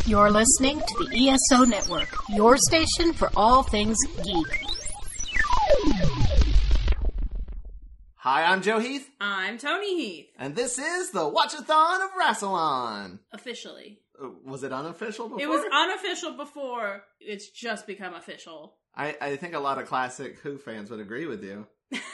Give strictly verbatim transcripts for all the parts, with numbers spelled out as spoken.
You're listening to the E S O Network, your station for all things geek. Hi, I'm Joe Heath. I'm Tony Heath. And this is the Watchathon of Rassilon. Officially. Uh, was it unofficial before? It was unofficial before. It's just become official. I, I think a lot of classic Who fans would agree with you.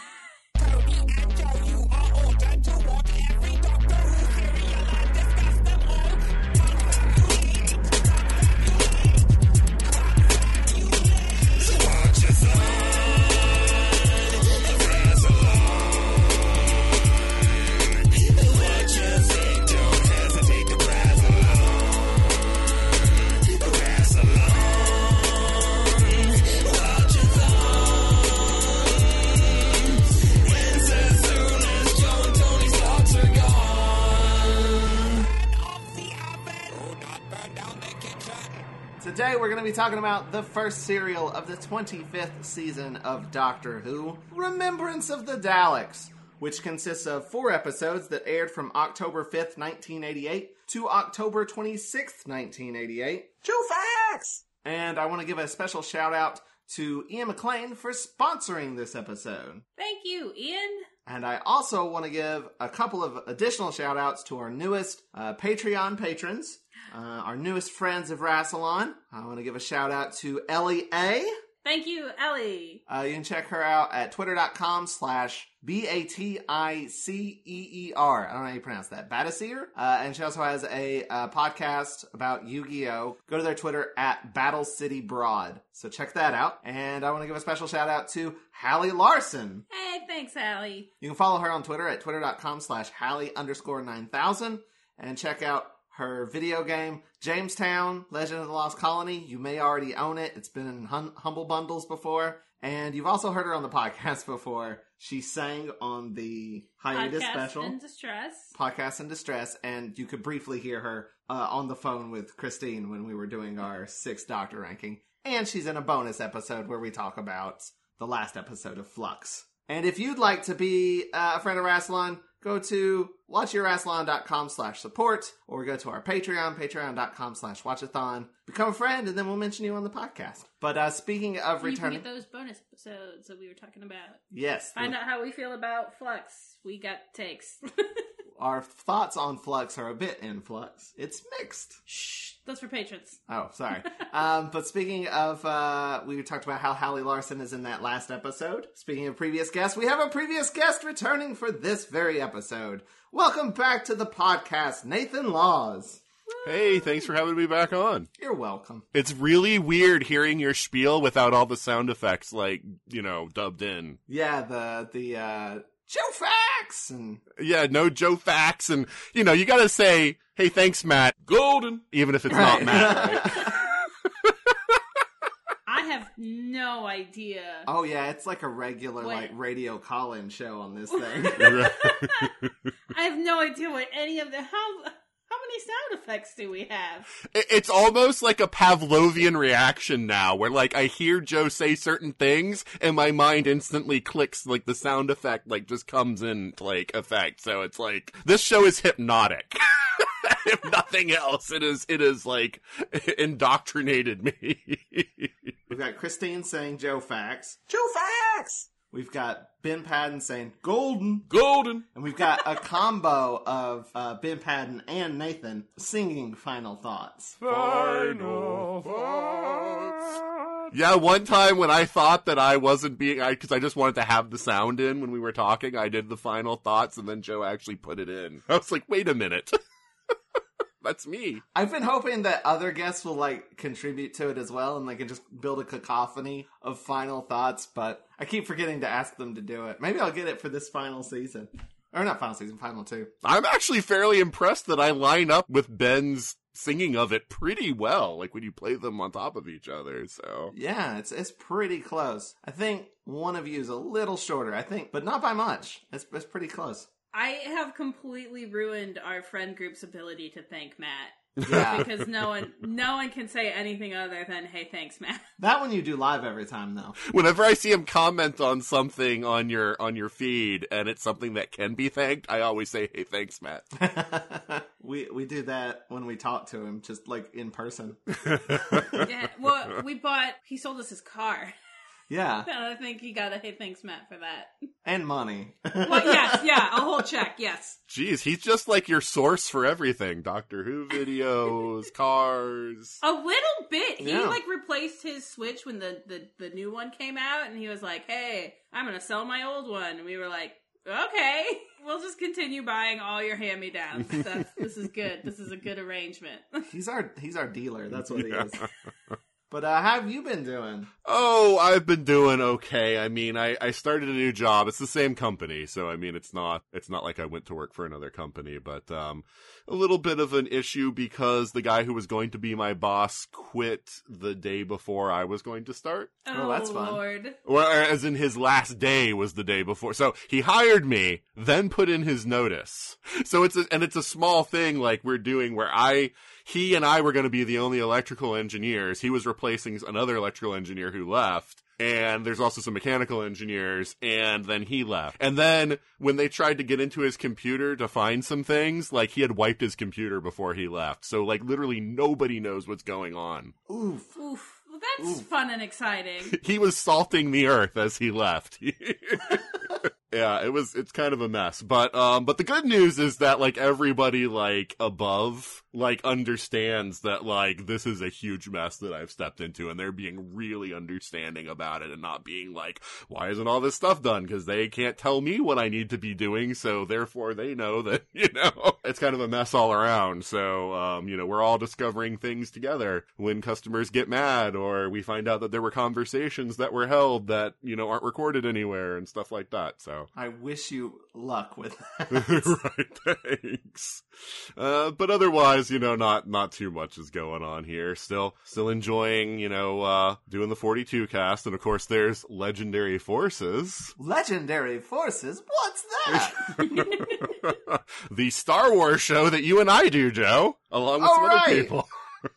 Today we're going to be talking about the first serial of the twenty-fifth season of Doctor Who, Remembrance of the Daleks, which consists of four episodes that aired from October fifth, nineteen eighty-eight to October twenty-sixth, nineteen eighty-eight. Joe Fax! And I want to give a special shout out to Ian McLean for sponsoring this episode. Thank you, Ian. And I also want to give a couple of additional shout outs to our newest uh, Patreon patrons. Uh, our newest friends of Rassilon. I want to give a shout out to Ellie A. Thank you, Ellie. Uh, you can check her out at twitter.com slash B-A-T-I-C-E-E-R. I don't know how you pronounce that. Batiseer. Uh, and she also has a uh, podcast about Yu-Gi-Oh! Go to their Twitter at Battle City Broad. So check that out. And I want to give a special shout out to Hallie Larson. Hey, thanks, Hallie. You can follow her on Twitter at twitter.com slash Hallie underscore 9000 and check out her video game, Jamestown, Legend of the Lost Colony. You may already own it. It's been in hum- Humble Bundles before. And you've also heard her on the podcast before. She sang on the hiatus Podcast special. in Distress. Podcast in Distress. And you could briefly hear her uh, on the phone with Christine when we were doing our sixth Doctor ranking. And she's in a bonus episode where we talk about the last episode of Flux. And if you'd like to be uh, a friend of Rassilon, go to watchyourrassilon.com slash support, or go to our Patreon, patreon.com slash watchathon. Become a friend, and then we'll mention you on the podcast. But uh, speaking of you returning... can get those bonus episodes that we were talking about. Yes. Find the... out how we feel about Flux. We got takes. Our thoughts on Flux are a bit in flux. It's mixed. Shh. That's for patrons. Oh, sorry. um, but speaking of, uh, we talked about how Hallie Larson is in that last episode. Speaking of previous guests, we have a previous guest returning for this very episode. Welcome back to the podcast, Nathan Laws. Hey, thanks for having me back on. You're welcome. It's really weird hearing your spiel without all the sound effects, like, you know, dubbed in. Yeah, the, the, uh... Joe Fax! And yeah, no Joe Fax, and, you know, you gotta say, hey, thanks, Matt. Golden! Even if it's right. not Matt, right? I have no idea. Oh, yeah, it's like a regular, what? like, radio call-in show on this thing. I have no idea what any of the... How... How many sound effects do we have? It's almost like a Pavlovian reaction now, where, like, I hear Joe say certain things, and my mind instantly clicks, like, the sound effect, like, just comes into, like, effect. So it's like, this show is hypnotic. If nothing else, it is, it is, like, indoctrinated me. We've got Christine saying Joe Fax. Joe Fax! We've got Ben Padden saying Golden. Golden. And we've got a combo of uh, Ben Padden and Nathan singing Final Thoughts. Final Thoughts. Yeah, one time when I thought that I wasn't being, I because I just wanted to have the sound in when we were talking, I did the Final Thoughts, and then Joe actually put it in. I was like, wait a minute. That's me. I've been hoping that other guests will, like, contribute to it as well, and they can just build a cacophony of final thoughts, but I keep forgetting to ask them to do it. Maybe I'll get it for this final season. Or not final season, final two. I'm actually fairly impressed that I line up with Ben's singing of it pretty well, like when you play them on top of each other, so. Yeah, it's it's pretty close. I think one of you is a little shorter, I think, but not by much. It's, it's pretty close. I have completely ruined our friend group's ability to thank Matt. Yeah. Because no one, no one can say anything other than, hey, thanks, Matt. That one you do live every time, though. Whenever I see him comment on something on your on your feed and it's something that can be thanked, I always say, "Hey, thanks, Matt." we we do that when we talk to him, just like in person. Yeah, well, we bought, he sold us his car. Yeah, And I think he got a hey, thanks, Matt, for that. and money. Well, yes, yeah, a whole check, yes. Jeez, he's just like your source for everything. Doctor Who videos, cars. A little bit. He, Yeah. like, replaced his Switch when the, the, the new one came out, and he was like, hey, I'm gonna sell my old one. And we were like, okay, we'll just continue buying all your hand-me-downs. That's, this is good. This is a good arrangement. He's our he's our dealer. That's what Yeah. he is. But uh, how have you been doing? Oh, I've been doing okay. I mean, I, I started a new job. It's the same company, so I mean, it's not it's not like I went to work for another company, but um, a little bit of an issue because the guy who was going to be my boss quit the day before I was going to start. Oh, that's fun. Lord. Well, as in his last day was the day before. So he hired me, then put in his notice. So it's a, and it's a small thing like we're doing where I, he and I were going to be the only electrical engineers. He was replacing another electrical engineer who left. And there's also some mechanical engineers, and then he left. And then when they tried to get into his computer to find some things, like he had wiped his computer before he left. So like literally nobody knows what's going on. Oof. Oof. Well, that's Oof. fun and exciting. He was salting the earth as he left. Yeah, it was, it's kind of a mess. But, um, but the good news is that, like, everybody, like, above, like, understands that, like, this is a huge mess that I've stepped into, and they're being really understanding about it and not being like, why isn't all this stuff done? Because they can't tell me what I need to be doing, so therefore they know that, you know, it's kind of a mess all around. So, um, you know, we're all discovering things together when customers get mad, or we find out that there were conversations that were held that, you know, aren't recorded anywhere and stuff like that, so. I wish you luck with that. Right, thanks. Uh, but otherwise, you know, not, not too much is going on here. Still, still enjoying, you know, uh, doing the forty-two cast. And of course, there's Legendary Forces. Legendary Forces? What's that? The Star Wars show that you and I do, Joe, along with All some right. other people.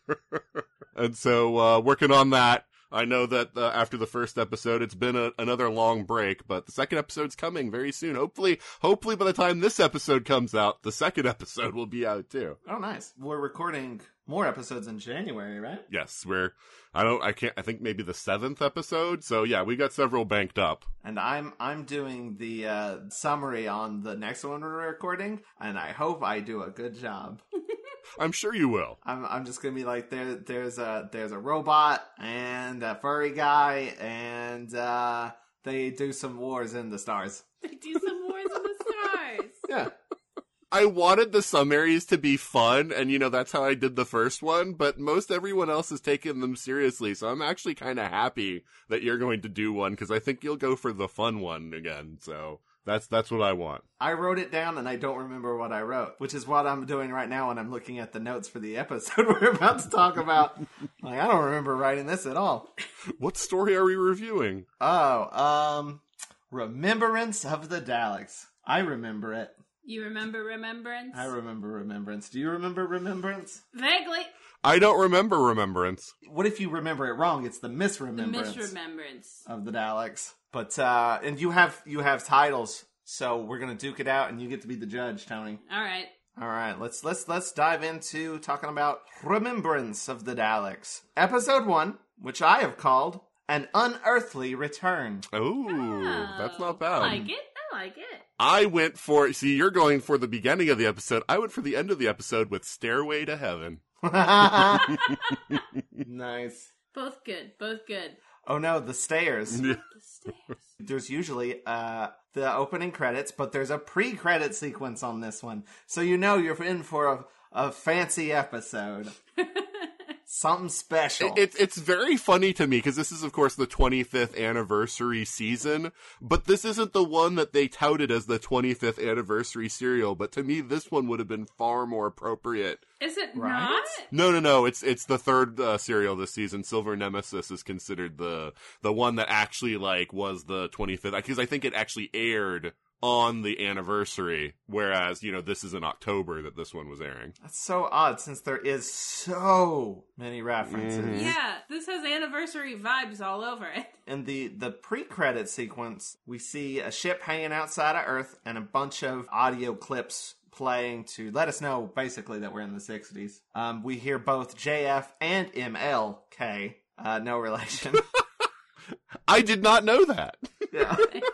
And so, uh, working on that. I know that uh, after the first episode, it's been a, another long break, but the second episode's coming very soon. Hopefully, hopefully by the time this episode comes out, the second episode will be out too. Oh, nice. We're recording more episodes in January, right? Yes, we're, I don't, I can't, I think maybe the seventh episode. So yeah, we got several banked up. And I'm I'm doing the uh, summary on the next one we're recording, and I hope I do a good job. I'm sure you will. I'm I'm just gonna be like there there's a there's a robot and a furry guy, and uh, they do some wars in the stars. They do some wars in the stars. Yeah. I wanted the summaries to be fun, and you know, that's how I did the first one, but most everyone else is taking them seriously, so I'm actually kind of happy that you're going to do one, because I think you'll go for the fun one again, so that's that's what I want. I wrote it down and I don't remember what I wrote, which is what I'm doing right now when I'm looking at the notes for the episode we're about to talk about. Like, I don't remember writing this at all. What story are we reviewing? Oh, um, Remembrance of the Daleks. I remember it. You remember Remembrance? I remember Remembrance. Do you remember Remembrance? Vaguely. I don't remember Remembrance. What if you remember it wrong? It's the The misremembrance misremembrance. of the Daleks. But uh, and you have you have titles, so we're gonna duke it out, and you get to be the judge, Tony. All right. All right, let's let's let's dive into talking about Remembrance of the Daleks, episode one, which I have called An Unearthly Return. Oh, that's not bad. I like it. I like it. I went for, see, you're going for the beginning of the episode. I went for the end of the episode with Stairway to Heaven. Nice. Both good. Both good. Oh no, the stairs. Yeah. The stairs. There's usually uh, the opening credits, but there's a pre-credit sequence on this one. So you know you're in for a, a fancy episode. Something special. It, it's it's very funny to me because this is, of course, the twenty-fifth anniversary season, but this isn't the one that they touted as the twenty-fifth anniversary serial. But to me, this one would have been far more appropriate. Is it Right? not? No, no, no. It's it's the third uh, serial this season. Silver Nemesis is considered the the one that actually like was the twenty-fifth because I think it actually aired on the anniversary, whereas, you know, this is in October that this one was airing. That's so odd since there is so many references. Mhm. Yeah, this has anniversary vibes all over it. In the, the pre-credit sequence, we see a ship hanging outside of Earth and a bunch of audio clips playing to let us know, basically, that we're in the sixties. Um, we hear both J F and M L K. Uh, no relation. I did not know that. Yeah.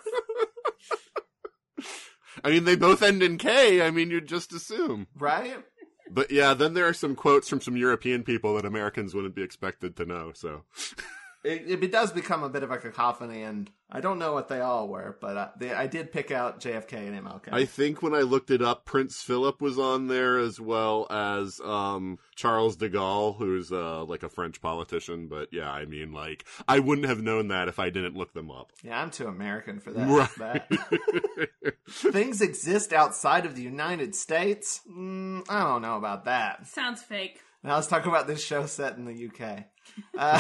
I mean, they both end in K. I mean, you'd just assume. Right? But yeah, then there are some quotes from some European people that Americans wouldn't be expected to know, so. It, it does become a bit of a cacophony, and I don't know what they all were, but uh, they, I did pick out J F K and M L K. I think when I looked it up, Prince Philip was on there, as well as um, Charles de Gaulle, who's uh, like a French politician. But yeah, I mean, like, I wouldn't have known that if I didn't look them up. Yeah, I'm too American for that. Right. that. Things exist outside of the United States? Mm, I don't know about that. Sounds fake. Now let's talk about this show set in the U K. Uh,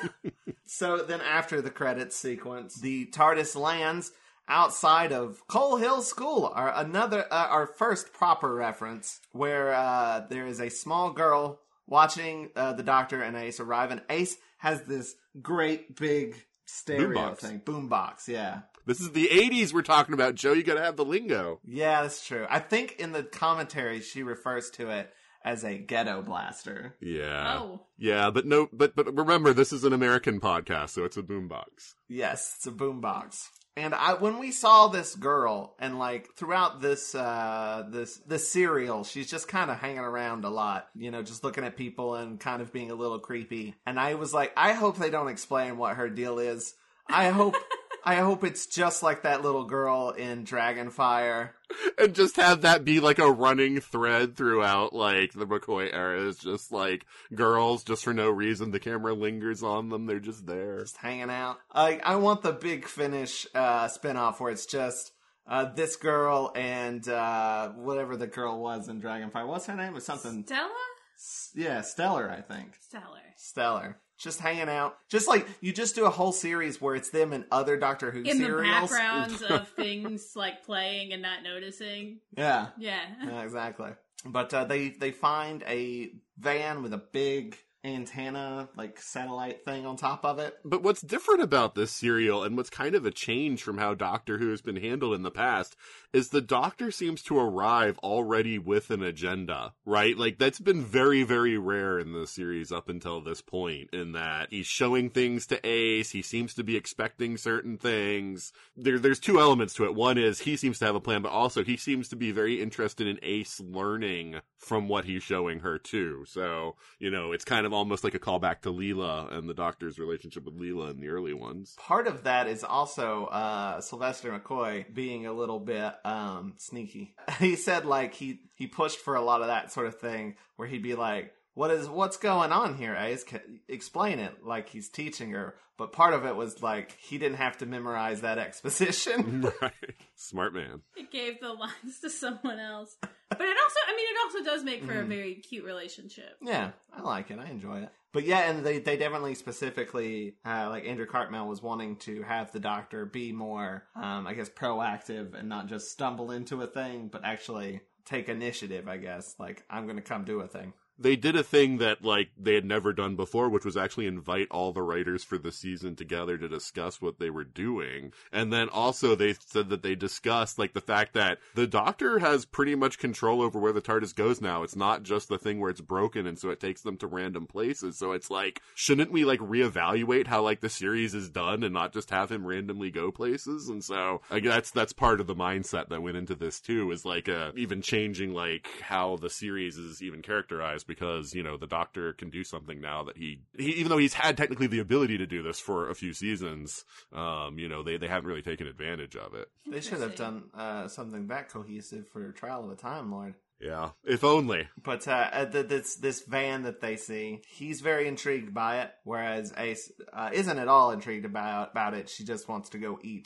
so then after the credits sequence, the TARDIS lands outside of Coal Hill School, our another uh, our first proper reference, where uh, there is a small girl watching uh, the Doctor and Ace arrive, and Ace has this great big stereo Boombox. thing, boombox. Yeah, This is the eighties we're talking about, Joe. You gotta have the lingo. yeah, that's true. I think in the commentary she refers to it as a ghetto blaster. Yeah. Oh. Yeah, but no, but but remember, this is an American podcast, so it's a boombox. Yes, it's a boombox. And I, when we saw this girl, and like throughout this, uh, this, this serial, she's just kind of hanging around a lot, you know, just looking at people and kind of being a little creepy. And I was like, I hope they don't explain what her deal is. I hope, I hope it's just like that little girl in Dragonfire. And just have that be like a running thread throughout, like, the McCoy era. It's just like girls, just for no reason. The camera lingers on them. They're just there. Just hanging out. I, I want the big finish, uh, spinoff where it's just, uh, this girl and, uh, whatever the girl was in Dragonfire. What's her name? It's something. Stella? Yeah, Stellar, I think. Stellar. Stellar. Just hanging out. Just like, you just do a whole series where it's them and other Doctor Who In serials. the backgrounds of things like playing and not noticing. Yeah. Yeah. Yeah, exactly. But uh, they, they find a van with a big antenna, like satellite thing on top of it. But what's different about this serial, and what's kind of a change from how Doctor Who has been handled in the past, is the Doctor seems to arrive already with an agenda, right? Like, that's been very, very rare in the series up until this point, in that he's showing things to Ace, he seems to be expecting certain things. There, there's two elements to it. One is he seems to have a plan, but also he seems to be very interested in Ace learning from what he's showing her too. So, you know, it's kind of almost like a callback to Leela and the Doctor's relationship with Leela in the early ones. Part of that is also uh, Sylvester McCoy being a little bit um, sneaky. He said, like, he, he pushed for a lot of that sort of thing, where he'd be like, What is, what's going on here, Ace? Can, explain it, like he's teaching her. But part of it was, like, he didn't have to memorize that exposition. Right. Smart man. It gave the lines to someone else. But it also, I mean, it also does make for a very cute relationship. Yeah, I like it. I enjoy it. But yeah, and they, they definitely specifically, uh, like Andrew Cartmel was wanting to have the Doctor be more, um, I guess, proactive and not just stumble into a thing, but actually take initiative, I guess. Like, I'm going to come do a thing. They did a thing that, like, they had never done before, which was actually invite all the writers for the season together to discuss what they were doing. And then also they said that they discussed, like, the fact that the Doctor has pretty much control over where the TARDIS goes now. It's not just the thing where it's broken and so it takes them to random places. So it's like, shouldn't we, like, reevaluate how, like, the series is done and not just have him randomly go places? And so, like, that's, that's part of the mindset that went into this, too, is, like, uh, even changing, like, how the series is even characterized. Because, you know, the Doctor can do something now that he, he, even though he's had technically the ability to do this for a few seasons, um, you know, they, they haven't really taken advantage of it. They should have done uh, something that cohesive for Trial of a Time Lord. Yeah, if only. But uh, this this van that they see, he's very intrigued by it, whereas Ace uh, isn't at all intrigued about, about it. She just wants to go eat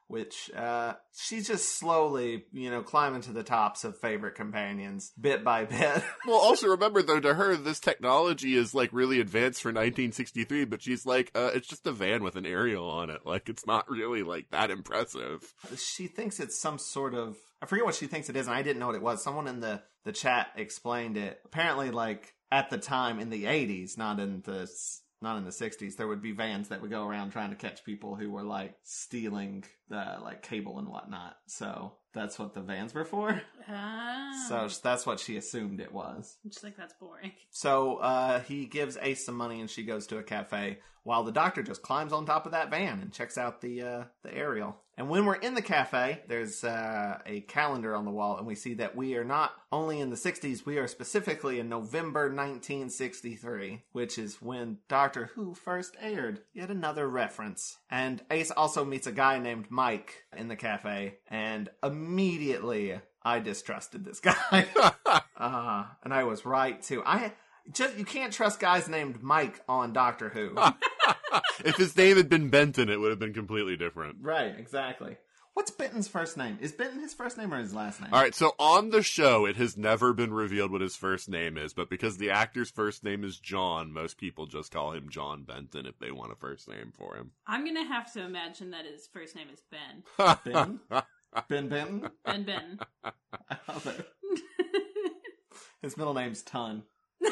which uh, she's just slowly, you know, climbing to the tops of favorite companions, bit by bit. Well, also remember, though, to her, this technology is, like, really advanced for nineteen sixty-three, but she's like, uh, it's just a van with an aerial on it. Like, it's not really, like, that impressive. She thinks it's some sort of... I forget what she thinks it is, and I didn't know what it was. Someone in the, the chat explained it. Apparently, like, at the time, in the eighties, not in the... Not in the sixties, there would be vans that would go around trying to catch people who were, like, stealing, uh, like, cable and whatnot. So, that's what the vans were for. Ah. So, that's what she assumed it was. I'm just like, that's boring. So, uh, he gives Ace some money and she goes to a cafe, while the doctor just climbs on top of that van and checks out the, uh, the aerial. And when we're in the cafe, there's, uh, a calendar on the wall, and we see that we are not only in the sixties, we are specifically in November nineteen sixty-three, which is when Doctor Who first aired. Yet another reference. And Ace also meets a guy named Mike in the cafe, and immediately I distrusted this guy. uh, and I was right, too. I... Just, you can't trust guys named Mike on Doctor Who. If his name had been Benton, it would have been completely different. Right, exactly. What's Benton's first name? Is Benton his first name or his last name? All right, so on the show, it has never been revealed what his first name is, but because the actor's first name is John, most people just call him John Benton if they want a first name for him. I'm gonna have to imagine that his first name is Ben. Ben? Ben Benton? Ben Ben. I love it. His middle name's Ton.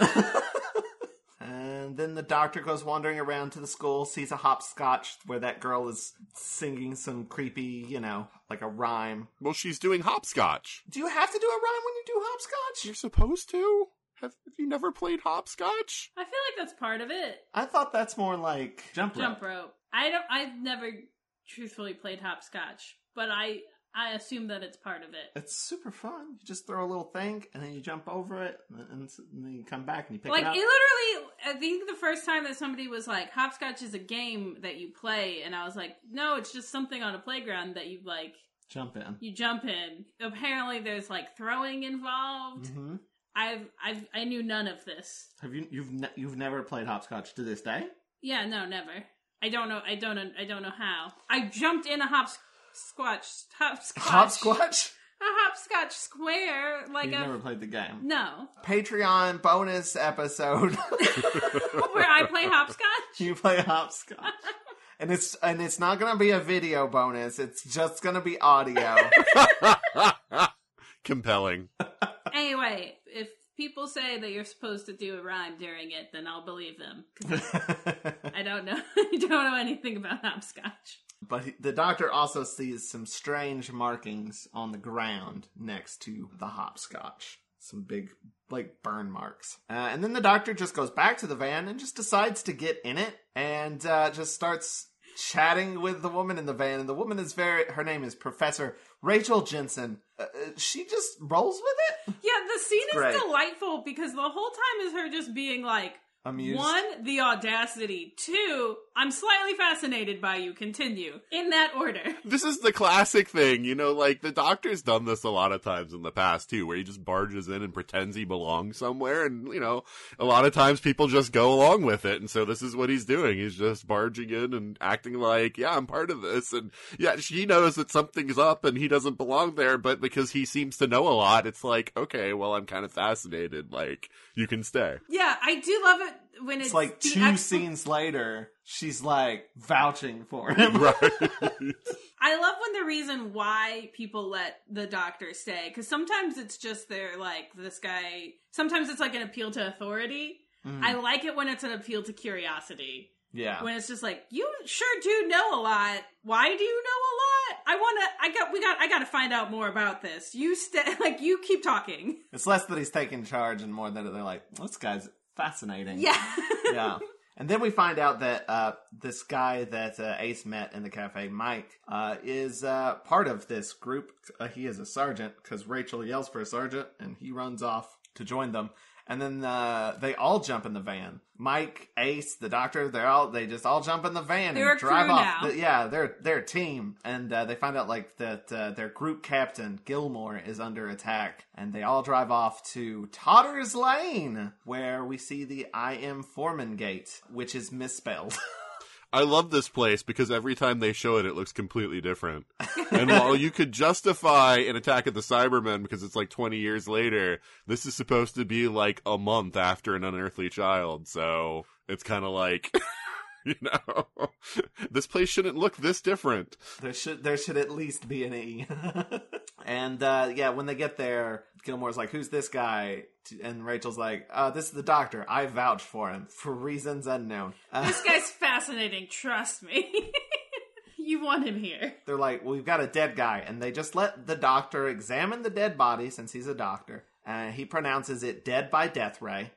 And then the doctor goes wandering around to the school, sees a hopscotch where that girl is singing some creepy, you know, like a rhyme. Well, she's doing hopscotch. Do you have to do a rhyme when you do hopscotch? You're supposed to? Have, have you never played hopscotch? I feel like that's part of it. I thought that's more like jump rope. Jump rope. I don't. I've never truthfully played hopscotch, but I I assume that it's part of it. It's super fun. You just throw a little thing, and then you jump over it, and then you come back and you pick Like, it up. it literally, I think the first time that somebody was like, hopscotch is a game that you play, and I was like, no, it's just something on a playground that you, like... Jump in. You jump in. Apparently there's, like, throwing involved. Mm-hmm. I've, I've, I knew none of this. Have you, you've, ne- you've never played hopscotch to this day? Yeah, no, never. I don't know, I don't know, I don't know how. I jumped in a hopscotch. Squatch, hopscotch. Hopscotch? A hopscotch square, like You've a... never played the game. No. Patreon bonus episode. Where I play hopscotch? You play hopscotch. And it's and it's not gonna be a video bonus, it's just gonna be audio. Compelling. Anyway, if people say that you're supposed to do a rhyme during it, then I'll believe them. I don't know. I don't know anything about hopscotch. But he, the doctor also sees some strange markings on the ground next to the hopscotch. Some big, like, burn marks. Uh, and then the doctor just goes back to the van and just decides to get in it and uh, just starts chatting with the woman in the van. And the woman is very, her name is Professor Rachel Jensen. Uh, she just rolls with it. Yeah, the scene It's is great. delightful because the whole time is her just being like, Amused. one, the audacity. Two, I'm slightly fascinated by you. Continue. In that order. This is the classic thing, you know, like, the Doctor's done this a lot of times in the past, too, where he just barges in and pretends he belongs somewhere, and, you know, a lot of times people just go along with it, and so this is what he's doing. He's just barging in and acting like, yeah, I'm part of this, and, yeah, she knows that something's up and he doesn't belong there, but because he seems to know a lot, it's like, okay, well, I'm kind of fascinated, like, you can stay. Yeah, I do love it when it's, It's like the two actual- scenes later, she's like vouching for him. Right. I love when the reason why people let the doctor stay, because sometimes it's just they're like, this guy, sometimes it's like an appeal to authority. Mm. I like it when it's an appeal to curiosity. Yeah. When it's just like, you sure do know a lot. Why do you know a lot? I want to, I got, we got, I got to find out more about this. You stay, like, you keep talking. It's less that he's taking charge and more that they're like, this guy's fascinating. Yeah. Yeah. And then we find out that uh, this guy that uh, Ace met in the cafe, Mike, uh, is uh, part of this group. Uh, he is a sergeant because Rachel yells for a sergeant and he runs off to join them. And then uh, they all jump in the van. Mike, Ace, the doctor, they're all they just all jump in the van They're and a drive crew off. now. The- yeah, they're they're a team, and uh, they find out like that uh, their group captain Gilmore is under attack, and they all drive off to Totter's Lane, where we see the I Am Foreman gate, which is misspelled. I love this place because every time they show it, it looks completely different. And while you could justify an Attack of the Cybermen because it's like twenty years later, this is supposed to be like a month after An Unearthly Child. So it's kind of like, you know, this place shouldn't look this different. There should there should at least be an E. And uh, yeah, when they get there, Gilmore's like, "Who's this guy?" And Rachel's like, uh, "This is the doctor. I vouch for him for reasons unknown." Uh, This guy's fascinating. Trust me. You want him here. They're like, "Well, we've got a dead guy," and they just let the doctor examine the dead body since he's a doctor. And he pronounces it dead by death ray.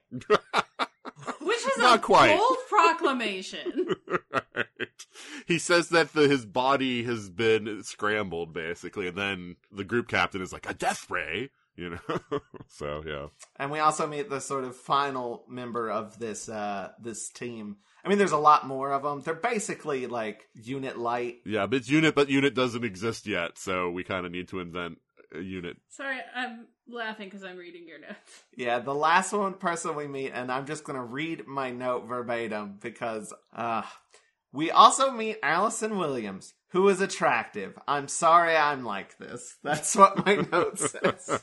Which is Not a quite. bold proclamation. Right. He says that the, his body has been scrambled, basically, and then the group captain is like, a death ray, you know? So, yeah. And we also meet the sort of final member of this uh, this team. I mean, there's a lot more of them. They're basically like Unit Light. Yeah, but it's Unit, but Unit doesn't exist yet, so we kind of need to invent a Unit. Sorry, I'm laughing because I'm reading your notes. Yeah, the last one person we meet, and I'm just going to read my note verbatim because uh, we also meet Allison Williams, who is attractive. I'm sorry I'm like this. That's what my note says.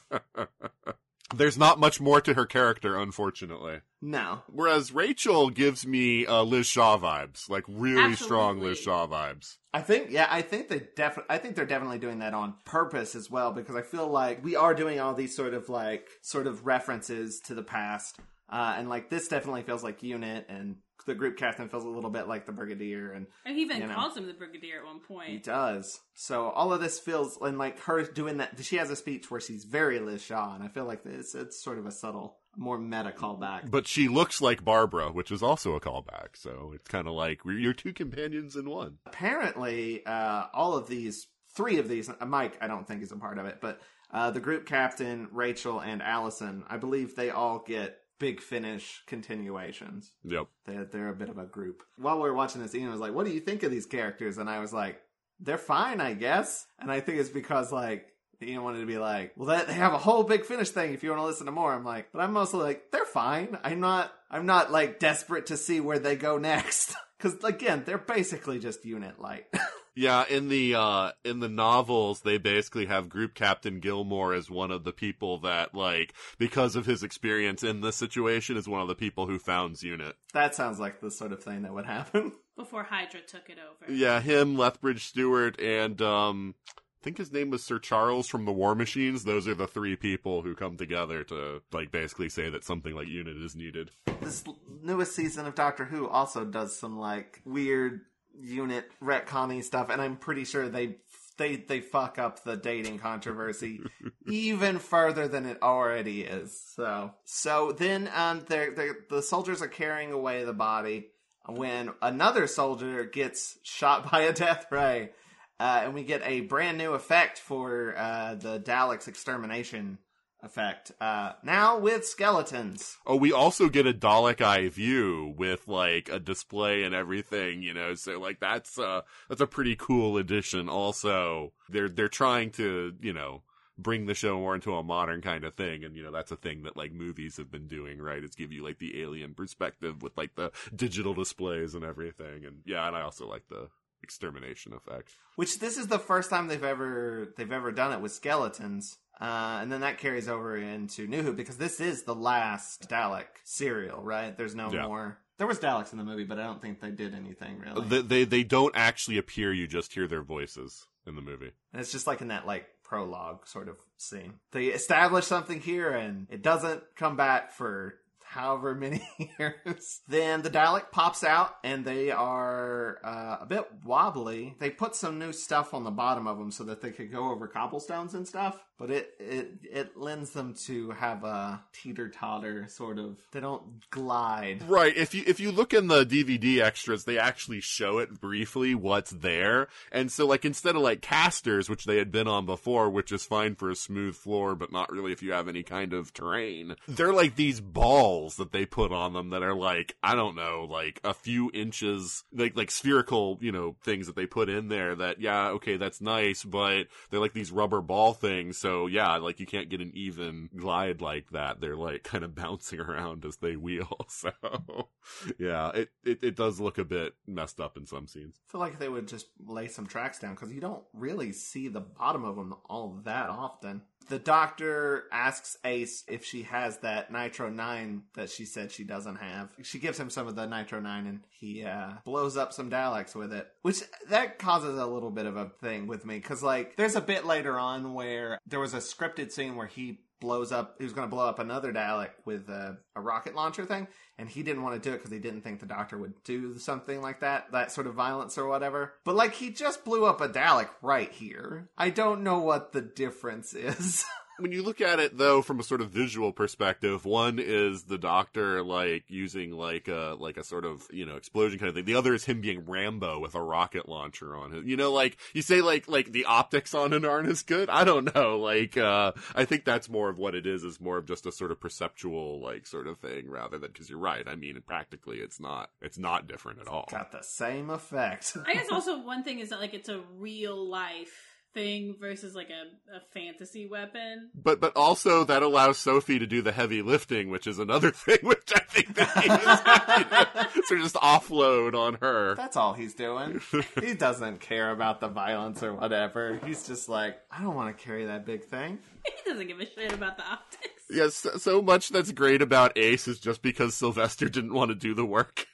There's not much more to her character, unfortunately. No. Whereas Rachel gives me uh, Liz Shaw vibes, like really Absolutely. strong Liz Shaw vibes. I think, yeah, I think they definitely, I think they're definitely doing that on purpose as well, because I feel like we are doing all these sort of like, sort of references to the past, uh, and like this definitely feels like Unit, and the group captain feels a little bit like the Brigadier, and And he even you know, calls him the Brigadier at one point. he does. So all of this feels, and like her doing that, she has a speech where she's very Liz Shaw, and I feel like it's, it's sort of a subtle, more meta callback. But she looks like Barbara, which is also a callback, so it's kind of like, we're your two companions in one. Apparently, uh, all of these, three of these, Mike, I don't think is a part of it, but uh, the group captain, Rachel, and Allison, I believe they all get Big Finish continuations. Yep. They're, they're a bit of a group. While we were watching this, Ian was like, what do you think of these characters? And I was like, they're fine, I guess. And I think it's because, like, Ian wanted to be like, well, that, they have a whole Big Finish thing if you want to listen to more. I'm like, but I'm mostly like, they're fine. I'm not, I'm not, like, desperate to see where they go next. Because, again, they're basically just Unit Light. Yeah, in the uh in the novels, they basically have Group Captain Gilmore as one of the people that, like, because of his experience in this situation, is one of the people who founds Unit. That sounds like the sort of thing that would happen. Before Hydra took it over. Yeah, him, Lethbridge Stewart, and um I think his name was Sir Charles from the War Machines. Those are the three people who come together to, like, basically say that something like Unit is needed. This newest season of Doctor Who also does some, like, weird Unit retconning stuff, and I'm pretty sure they they they fuck up the dating controversy even further than it already is. So so then um they're, they're, the soldiers are carrying away the body when another soldier gets shot by a death ray, uh, and we get a brand new effect for uh, the Daleks' extermination effect, uh, now with skeletons. Oh, we also get a Dalek eye view with, like, a display and everything, you know, so, like, that's, uh, that's a pretty cool addition also. They're, they're trying to, you know, bring the show more into a modern kind of thing, and, you know, that's a thing that, like, movies have been doing, right? It's give you, like, the alien perspective with, like, the digital displays and everything, and, yeah, and I also like the extermination effect. Which this is the first time they've ever, they've ever done it with skeletons. Uh, and then that carries over into New Who, because this is the last Dalek serial, right? There's no Yeah. more. There was Daleks in the movie, but I don't think they did anything really. They, they they don't actually appear, you just hear their voices in the movie. And it's just like in that, like, prologue sort of scene. They establish something here, and it doesn't come back for however many years. Then the Dalek pops out, and they are uh, a bit wobbly. They put some new stuff on the bottom of them so that they could go over cobblestones and stuff, but it it, it lends them to have a teeter-totter sort of, they don't glide. Right. If you if you look in the D V D extras, they actually show it briefly what's there. And so, like, instead of, like, casters, which they had been on before, which is fine for a smooth floor, but not really if you have any kind of terrain, they're like these balls balls that they put on them that are like, I don't know, like a few inches, like like spherical, you know, things that they put in there that, yeah, okay, that's nice, but they're like these rubber ball things, so yeah, like you can't get an even glide like that. They're like kind of bouncing around as they wheel, so yeah, it, it, it does look a bit messed up in some scenes. I feel like they would just lay some tracks down, because you don't really see the bottom of them all that often. The doctor asks Ace if she has that Nitro nine that she said she doesn't have. She gives him some of the Nitro nine, and he uh, blows up some Daleks with it. Which, that causes a little bit of a thing with me. Because, like, there's a bit later on where there was a scripted scene where he blows up, he was going to blow up another Dalek with a, a rocket launcher thing, and he didn't want to do it because he didn't think the Doctor would do something like that, that sort of violence or whatever. But, like, he just blew up a Dalek right here. I don't know what the difference is. When you look at it, though, from a sort of visual perspective, one is the Doctor, like, using, like, a, like a sort of, you know, explosion kind of thing. The other is him being Rambo with a rocket launcher on it. You know, like, you say, like, like the optics on it aren't as good? I don't know. Like, uh, I think that's more of what it is, is more of just a sort of perceptual, like, sort of thing, rather than, because you're right. I mean, practically, it's not, it's not different at all. Got the same effect. I guess also one thing is that, like, it's a real life thing versus like a, a fantasy weapon. But but also that allows Sophie to do the heavy lifting, which is another thing which I think that he is, you know, so just offload on her. That's all he's doing. He doesn't care about the violence or whatever. He's just like, I don't want to carry that big thing. He doesn't give a shit about the optics. Yes, yeah, so, so much that's great about Ace is just because Sylvester didn't want to do the work.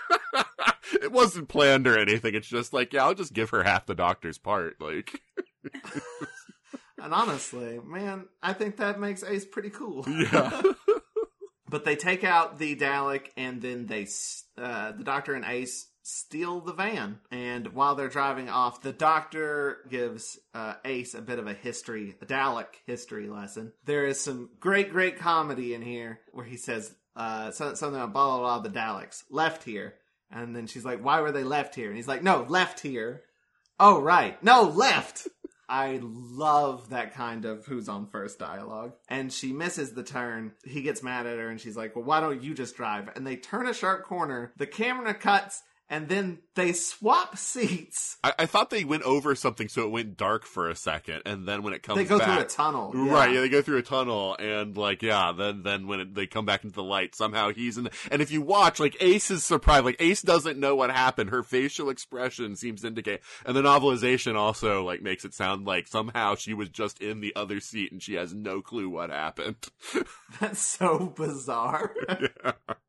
It wasn't planned or anything. It's just like, yeah, I'll just give her half the Doctor's part. Like, and honestly, man, I think that makes Ace pretty cool. Yeah. But they take out the Dalek, and then they, uh, the Doctor and Ace steal the van. And while they're driving off, the Doctor gives uh, Ace a bit of a history, a Dalek history lesson. There is some great, great comedy in here where he says uh, something about blah, blah, blah, the Daleks left here. And then she's like, why were they left here? And he's like, no, left here. Oh, right. No, left. I love that kind of who's on first dialogue. And she misses the turn. He gets mad at her and she's like, well, why don't you just drive? And they turn a sharp corner. The camera cuts. And then they swap seats. I, I thought they went over something so it went dark for a second, and then when it comes back... They go back, through a tunnel. Yeah. Right, yeah, they go through a tunnel, and, like, yeah, then then when it, they come back into the light, somehow he's in the... And if you watch, like, Ace is surprised. Like, Ace doesn't know what happened. Her facial expression seems to indicate... And the novelization also, like, makes it sound like somehow she was just in the other seat, and she has no clue what happened. That's so bizarre. Yeah.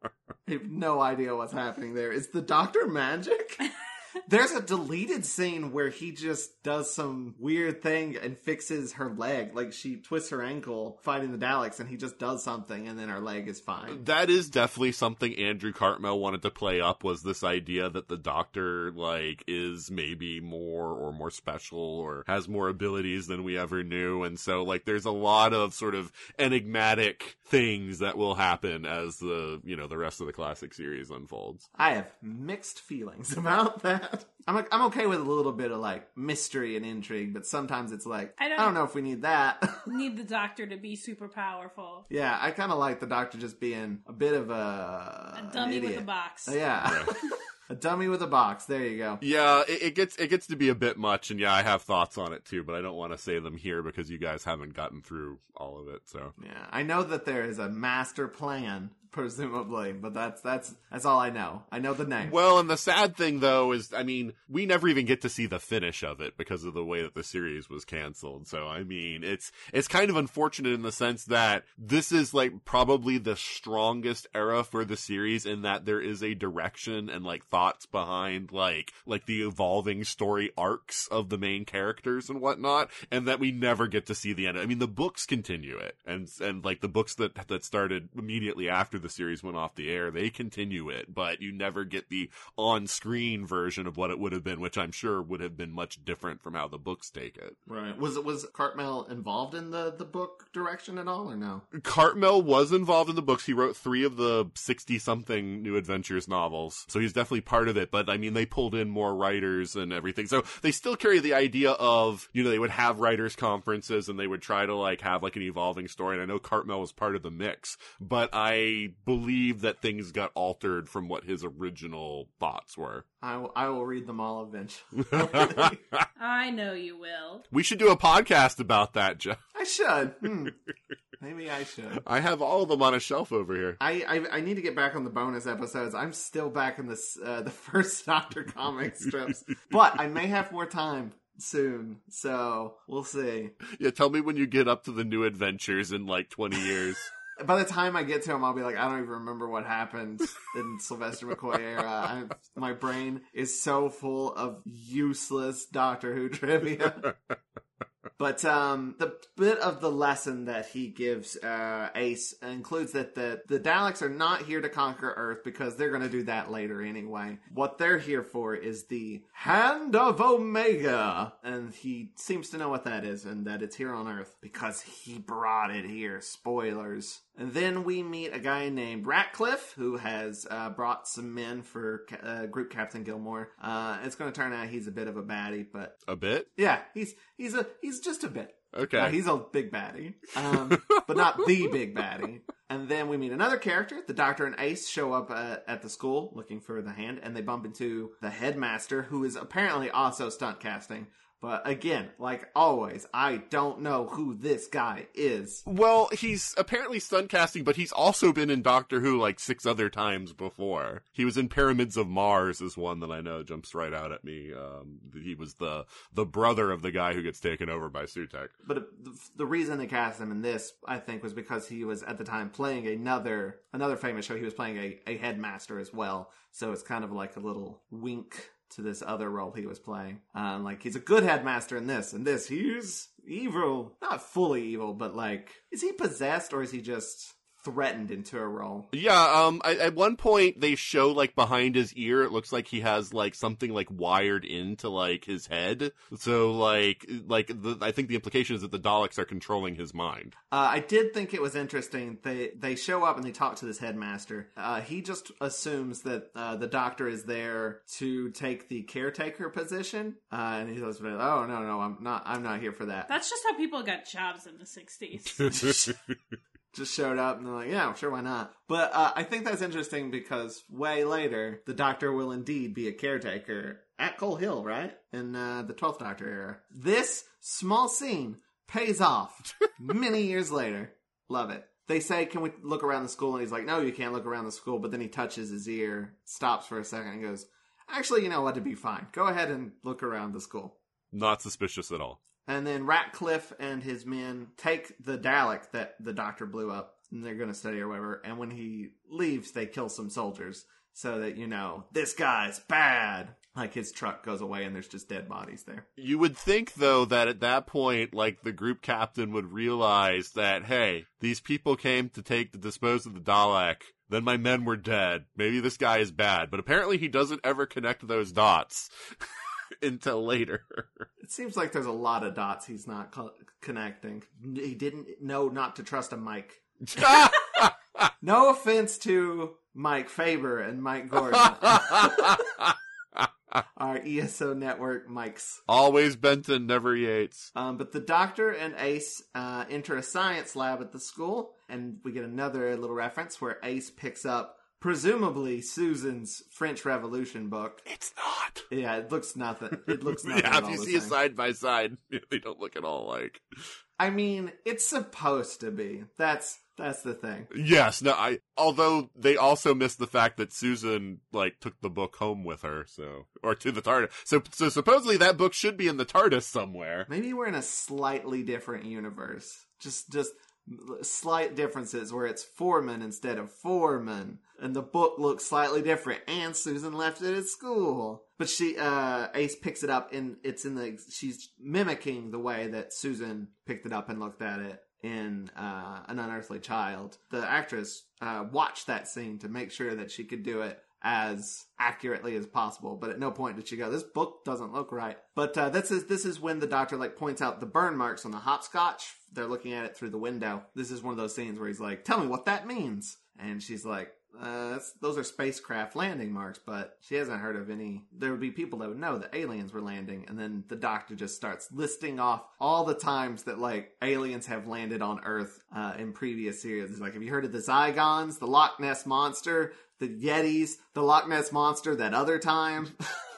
I have no idea what's happening there. Is the Doctor magic? There's a deleted scene where he just does some weird thing and fixes her leg. Like, she twists her ankle fighting the Daleks, and he just does something, and then her leg is fine. That is definitely something Andrew Cartmel wanted to play up, was this idea that the Doctor, like, is maybe more or more special or has more abilities than we ever knew. And so, like, there's a lot of sort of enigmatic things that will happen as the, you know, the rest of the classic series unfolds. I have mixed feelings about that. I'm I'm okay with a little bit of, like, mystery and intrigue, but sometimes it's like, I don't, I don't know if we need that. Need the Doctor to be super powerful. Yeah, I kind of like the Doctor just being a bit of a... A dummy with a box. Yeah. A dummy with a box. There you go. Yeah, it, it gets it gets to be a bit much, and yeah, I have thoughts on it too, but I don't want to say them here because you guys haven't gotten through all of it. So yeah, I know that there is a master plan, presumably, but that's that's that's all I know. I know the name. Well, and the sad thing though is, I mean, we never even get to see the finish of it because of the way that the series was canceled. So I mean, it's it's kind of unfortunate in the sense that this is like probably the strongest era for the series in that there is a direction and like thoughts behind like like the evolving story arcs of the main characters and whatnot, and that we never get to see the end. I mean, the books continue it, and and like the books that that started immediately after the series went off the air, they continue it, but you never get the on-screen version of what it would have been, which I'm sure would have been much different from how the books take it. Right. Was it was Cartmel involved in the the book direction at all, or no? Cartmel was involved in the books. He wrote three of the sixty-something New Adventures novels, so he's definitely part of it, but I mean, they pulled in more writers and everything, so they still carry the idea of, you know, they would have writers conferences and they would try to like have like an evolving story, and I know Cartmel was part of the mix, but I I believe that things got altered from what his original thoughts were. I will, I will read them all eventually. I know you will. We should do a podcast about that, Jeff. I should. Hmm. Maybe I should. I have all of them on a shelf over here. I, I I need to get back on the bonus episodes. I'm still back in this uh, the first Doctor comic strips, but I may have more time soon, so we'll see. Yeah, tell me when you get up to the new adventures in like twenty years. By the time I get to him, I'll be like, I don't even remember what happened in Sylvester McCoy era. I'm, my brain is so full of useless Doctor Who trivia. But um, the bit of the lesson that he gives uh, Ace includes that the, the Daleks are not here to conquer Earth because they're going to do that later anyway. What they're here for is the Hand of Omega. And he seems to know what that is and that it's here on Earth because he brought it here. Spoilers. And then we meet a guy named Ratcliffe who has uh, brought some men for uh, Group Captain Gilmore. Uh, it's going to turn out he's a bit of a baddie, but A bit? yeah, he's he's a he's just a bit. Okay. Uh, he's a big baddie, um, but not the big baddie. And then we meet another character. The Doctor and Ace show up uh, at the school looking for the hand, and they bump into the headmaster, who is apparently also stunt casting. But again, like always, I don't know who this guy is. Well, he's apparently stunt casting, but he's also been in Doctor Who like six other times before. He was in Pyramids of Mars is one that I know jumps right out at me. Um, he was the the brother of the guy who gets taken over by Sutekh. But the, the reason they cast him in this, I think, was because he was at the time playing another another famous show. He was playing a, a headmaster as well. So it's kind of like a little wink to this other role he was playing. Um, like, he's a good headmaster in this. And this, he's evil. Not fully evil, but like, is he possessed or is he just threatened into a role? Yeah, um, I, at one point they show, like, behind his ear, it looks like he has, like, something, like, wired into, like, his head. So, like, like the, I think the implication is that the Daleks are controlling his mind. Uh, I did think it was interesting. They they show up and they talk to this headmaster. Uh, he just assumes that uh, the Doctor is there to take the caretaker position. Uh, and he goes, oh, no, no, I'm not, I'm not here for that. That's just how people got jobs in the sixties. Just showed up and they're like, yeah, sure, why not? But uh, I think that's interesting because way later, the Doctor will indeed be a caretaker at Coal Hill, right? In uh, the twelfth Doctor era. This small scene pays off many years later. Love it. They say, can we look around the school? And he's like, no, you can't look around the school. But then he touches his ear, stops for a second and goes, actually, you know what, it'd be fine. Go ahead and look around the school. Not suspicious at all. And then Ratcliffe and his men take the Dalek that the Doctor blew up, and they're going to study or whatever. And when he leaves, they kill some soldiers so that, you know, this guy's bad. Like, his truck goes away and there's just dead bodies there. You would think, though, that at that point, like, the group captain would realize that, hey, these people came to take to dispose of the Dalek. Then my men were dead. Maybe this guy is bad. But apparently he doesn't ever connect those dots. Until later. It seems like there's a lot of dots he's not co- connecting. He didn't know not to trust a Mike. No offense to Mike Faber and Mike Gordon. Our E S O network Mikes. Always Benton, never Yates. Um, but the Doctor and Ace uh, enter a science lab at the school, and we get another little reference where Ace picks up presumably Susan's French Revolution book. It's not. Yeah, it looks nothing. It looks nothing. Yeah, at if all you the see it same. side by side, they don't look at all like. I mean, it's supposed to be. That's that's the thing. Yes, no, I. Although they also missed the fact that Susan like took the book home with her, so or to the TARDIS. So, so supposedly that book should be in the TARDIS somewhere. Maybe we're in a slightly different universe. Just, just slight differences where it's Foreman instead of Foreman, and the book looks slightly different. And Susan left it at school, but she, uh, Ace picks it up, and it's in the. She's mimicking the way that Susan picked it up and looked at it in uh, An Unearthly Child. The actress uh, watched that scene to make sure that she could do it as accurately as possible, but at no point did she go, this book doesn't look right. But uh, this is this is when the Doctor like points out the burn marks on the hopscotch. They're looking at it through the window. This is one of those scenes where he's like, tell me what that means. And she's like, uh, that's, those are spacecraft landing marks, but she hasn't heard of any. There would be people that would know that aliens were landing, and then the doctor just starts listing off all the times that, like, aliens have landed on Earth uh, in previous series. It's like, have you heard of the Zygons, the Loch Ness Monster, the Yetis, the Loch Ness Monster that other time?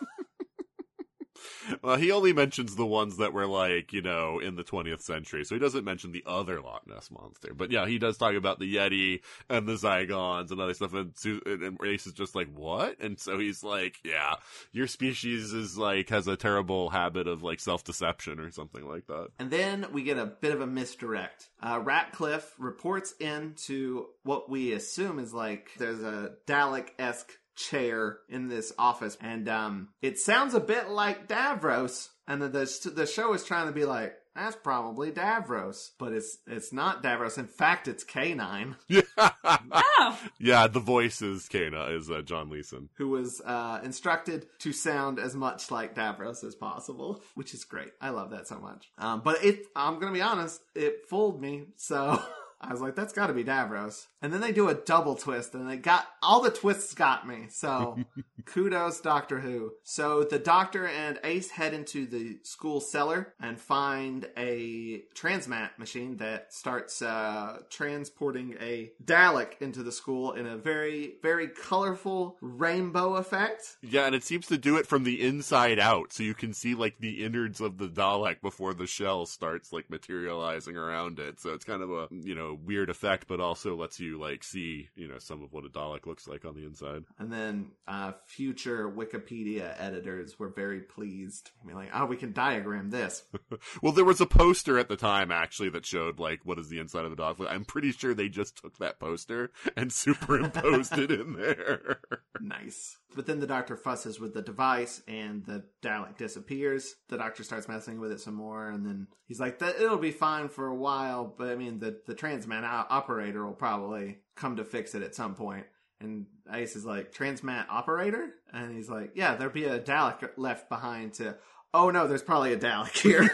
Well, he only mentions the ones that were, like, you know, in the twentieth century, so he doesn't mention the other Loch Ness Monster. But yeah, he does talk about the Yeti and the Zygons and other stuff, and, Su- and Ace is just like, what? And so he's like, yeah, your species is, like, has a terrible habit of, like, self-deception or something like that. And then we get a bit of a misdirect. Uh, Ratcliffe reports into what we assume is, like, there's a Dalek-esque chair in this office, and um it sounds a bit like Davros, and the, the the show is trying to be like, that's probably Davros, but it's it's not Davros. In fact, it's K nine. Yeah. Oh. Yeah, the voice is Kana, is uh, John Leeson, who was uh instructed to sound as much like Davros as possible, which is great. I love that so much. Um but it I'm gonna be honest, it fooled me, so I was like, that's gotta be Davros. And then they do a double twist, and they got, all the twists got me. So, kudos, Doctor Who. So, the Doctor and Ace head into the school cellar and find a transmat machine that starts uh, transporting a Dalek into the school in a very, very colorful rainbow effect. Yeah, and it seems to do it from the inside out, so you can see, like, the innards of the Dalek before the shell starts, like, materializing around it. So it's kind of a, you know, weird effect, but also lets you, like, see, you know, some of what a Dalek looks like on the inside. And then uh, future Wikipedia editors were very pleased. I mean, like, oh, we can diagram this. Well, there was a poster at the time, actually, that showed, like, what is the inside of a Dalek. I'm pretty sure they just took that poster and superimposed it in there. Nice. But then the Doctor fusses with the device, and the Dalek disappears. The Doctor starts messing with it some more, and then he's like, "That it'll be fine for a while, but I mean, the, the Transmat operator will probably come to fix it at some point." And Ace is like, "Transmat operator?" And he's like, "Yeah, there'll be a Dalek left behind to..." Oh no, there's probably a Dalek here.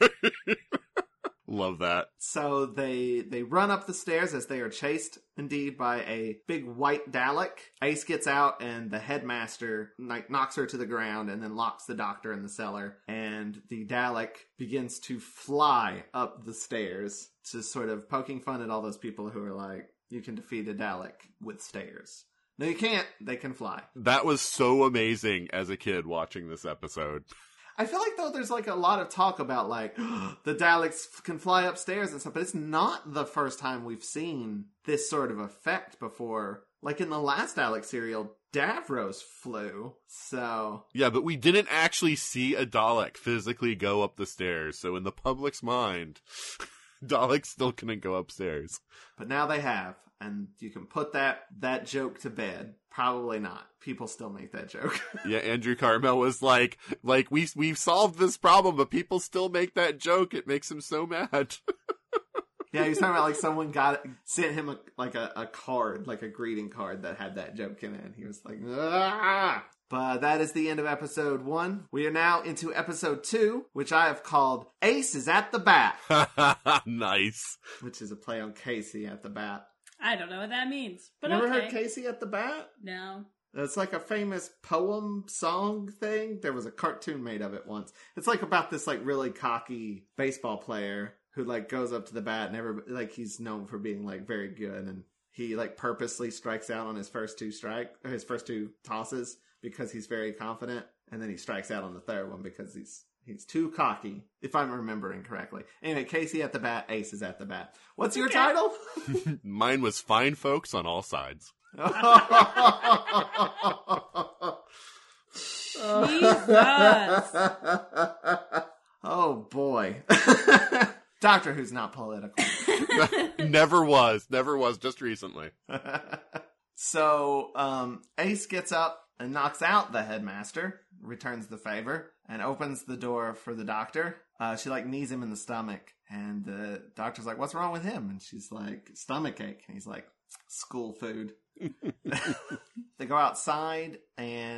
Love that. So they they run up the stairs as they are chased, indeed, by a big white Dalek. Ace gets out, and the headmaster like, knocks her to the ground and then locks the Doctor in the cellar. And the Dalek begins to fly up the stairs, just sort of poking fun at all those people who are like, you can defeat a Dalek with stairs. No, you can't. They can fly. That was so amazing as a kid watching this episode. I feel like, though, there's, like, a lot of talk about, like, the Daleks can fly upstairs and stuff, but it's not the first time we've seen this sort of effect before. Like, in the last Dalek serial, Davros flew, so... Yeah, but we didn't actually see a Dalek physically go up the stairs, so in the public's mind, Daleks still couldn't go upstairs. But now they have, and you can put that that joke to bed. Probably not. People still make that joke. Yeah, Andrew Carmel was like, like we we've solved this problem, but people still make that joke. It makes him so mad. Yeah, he was talking about like someone got sent him a, like a, a card, like a greeting card that had that joke in it. And he was like, ah! But that is the end of episode one. We are now into episode two, which I have called Ace is at the Bat. Nice. Which is a play on Casey at the Bat. I don't know what that means, but Never okay. heard Casey at the Bat? No. It's like a famous poem song thing. There was a cartoon made of it once. It's like about this like really cocky baseball player who like goes up to the bat and everybody, like he's known for being like very good, and he like purposely strikes out on his first two strike or his first two tosses because he's very confident, and then he strikes out on the third one because he's He's too cocky, if I'm remembering correctly. Anyway, Casey at the Bat, Ace is at the Bat. What's your okay. title? Mine was Fine Folks on All Sides. Jesus. Oh, boy. Doctor Who's not political. Never was. Never was, just recently. So, um, Ace gets up and knocks out the headmaster, returns the favor, and opens the door for the Doctor. Uh, she, like, knees him in the stomach, and the Doctor's like, what's wrong with him? And she's like, stomachache. And he's like, school food. They go outside, and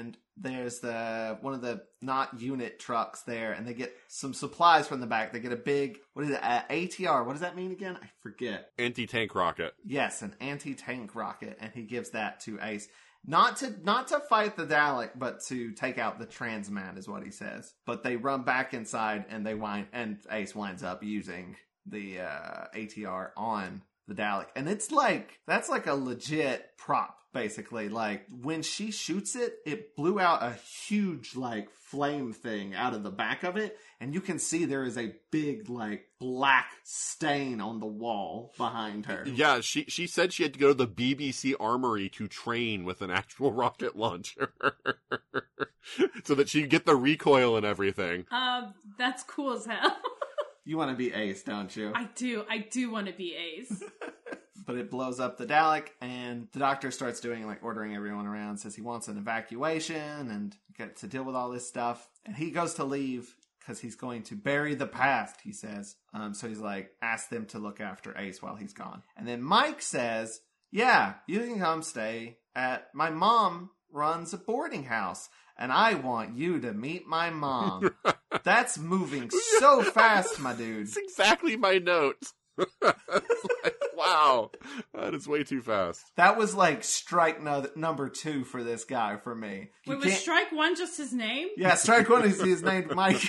there's the one of the not unit trucks there, and they get some supplies from the back. They get a big, what is it, uh, A T R? What does that mean again? I forget. Anti-tank rocket. Yes, an anti-tank rocket, and he gives that to Ace. Not to not to fight the Dalek, but to take out the Transmat is what he says. But they run back inside, and they wind and Ace winds up using the uh, A T R on the Dalek, and it's like that's like a legit prop, basically. Like when she shoots it, it blew out a huge like flame thing out of the back of it, and you can see there is a big like black stain on the wall behind her. Yeah, she she said she had to go to the B B C Armory to train with an actual rocket launcher. So that she could get the recoil and everything. Um, that's cool as hell. You want to be Ace, don't you? I do. I do want to be Ace. But it blows up the Dalek, and the Doctor starts doing, like, ordering everyone around, says he wants an evacuation and get to deal with all this stuff. And he goes to leave because he's going to bury the past, he says. Um, so he's like, ask them to look after Ace while he's gone. And then Mike says, yeah, you can come stay at, my mom runs a boarding house, and I want you to meet my mom. That's moving so fast, my dude. It's exactly my note. Like, wow, that is way too fast. That was like strike no- number two for this guy for me. You Wait, was can't- strike one just his name? Yeah, strike one is his name, Mike.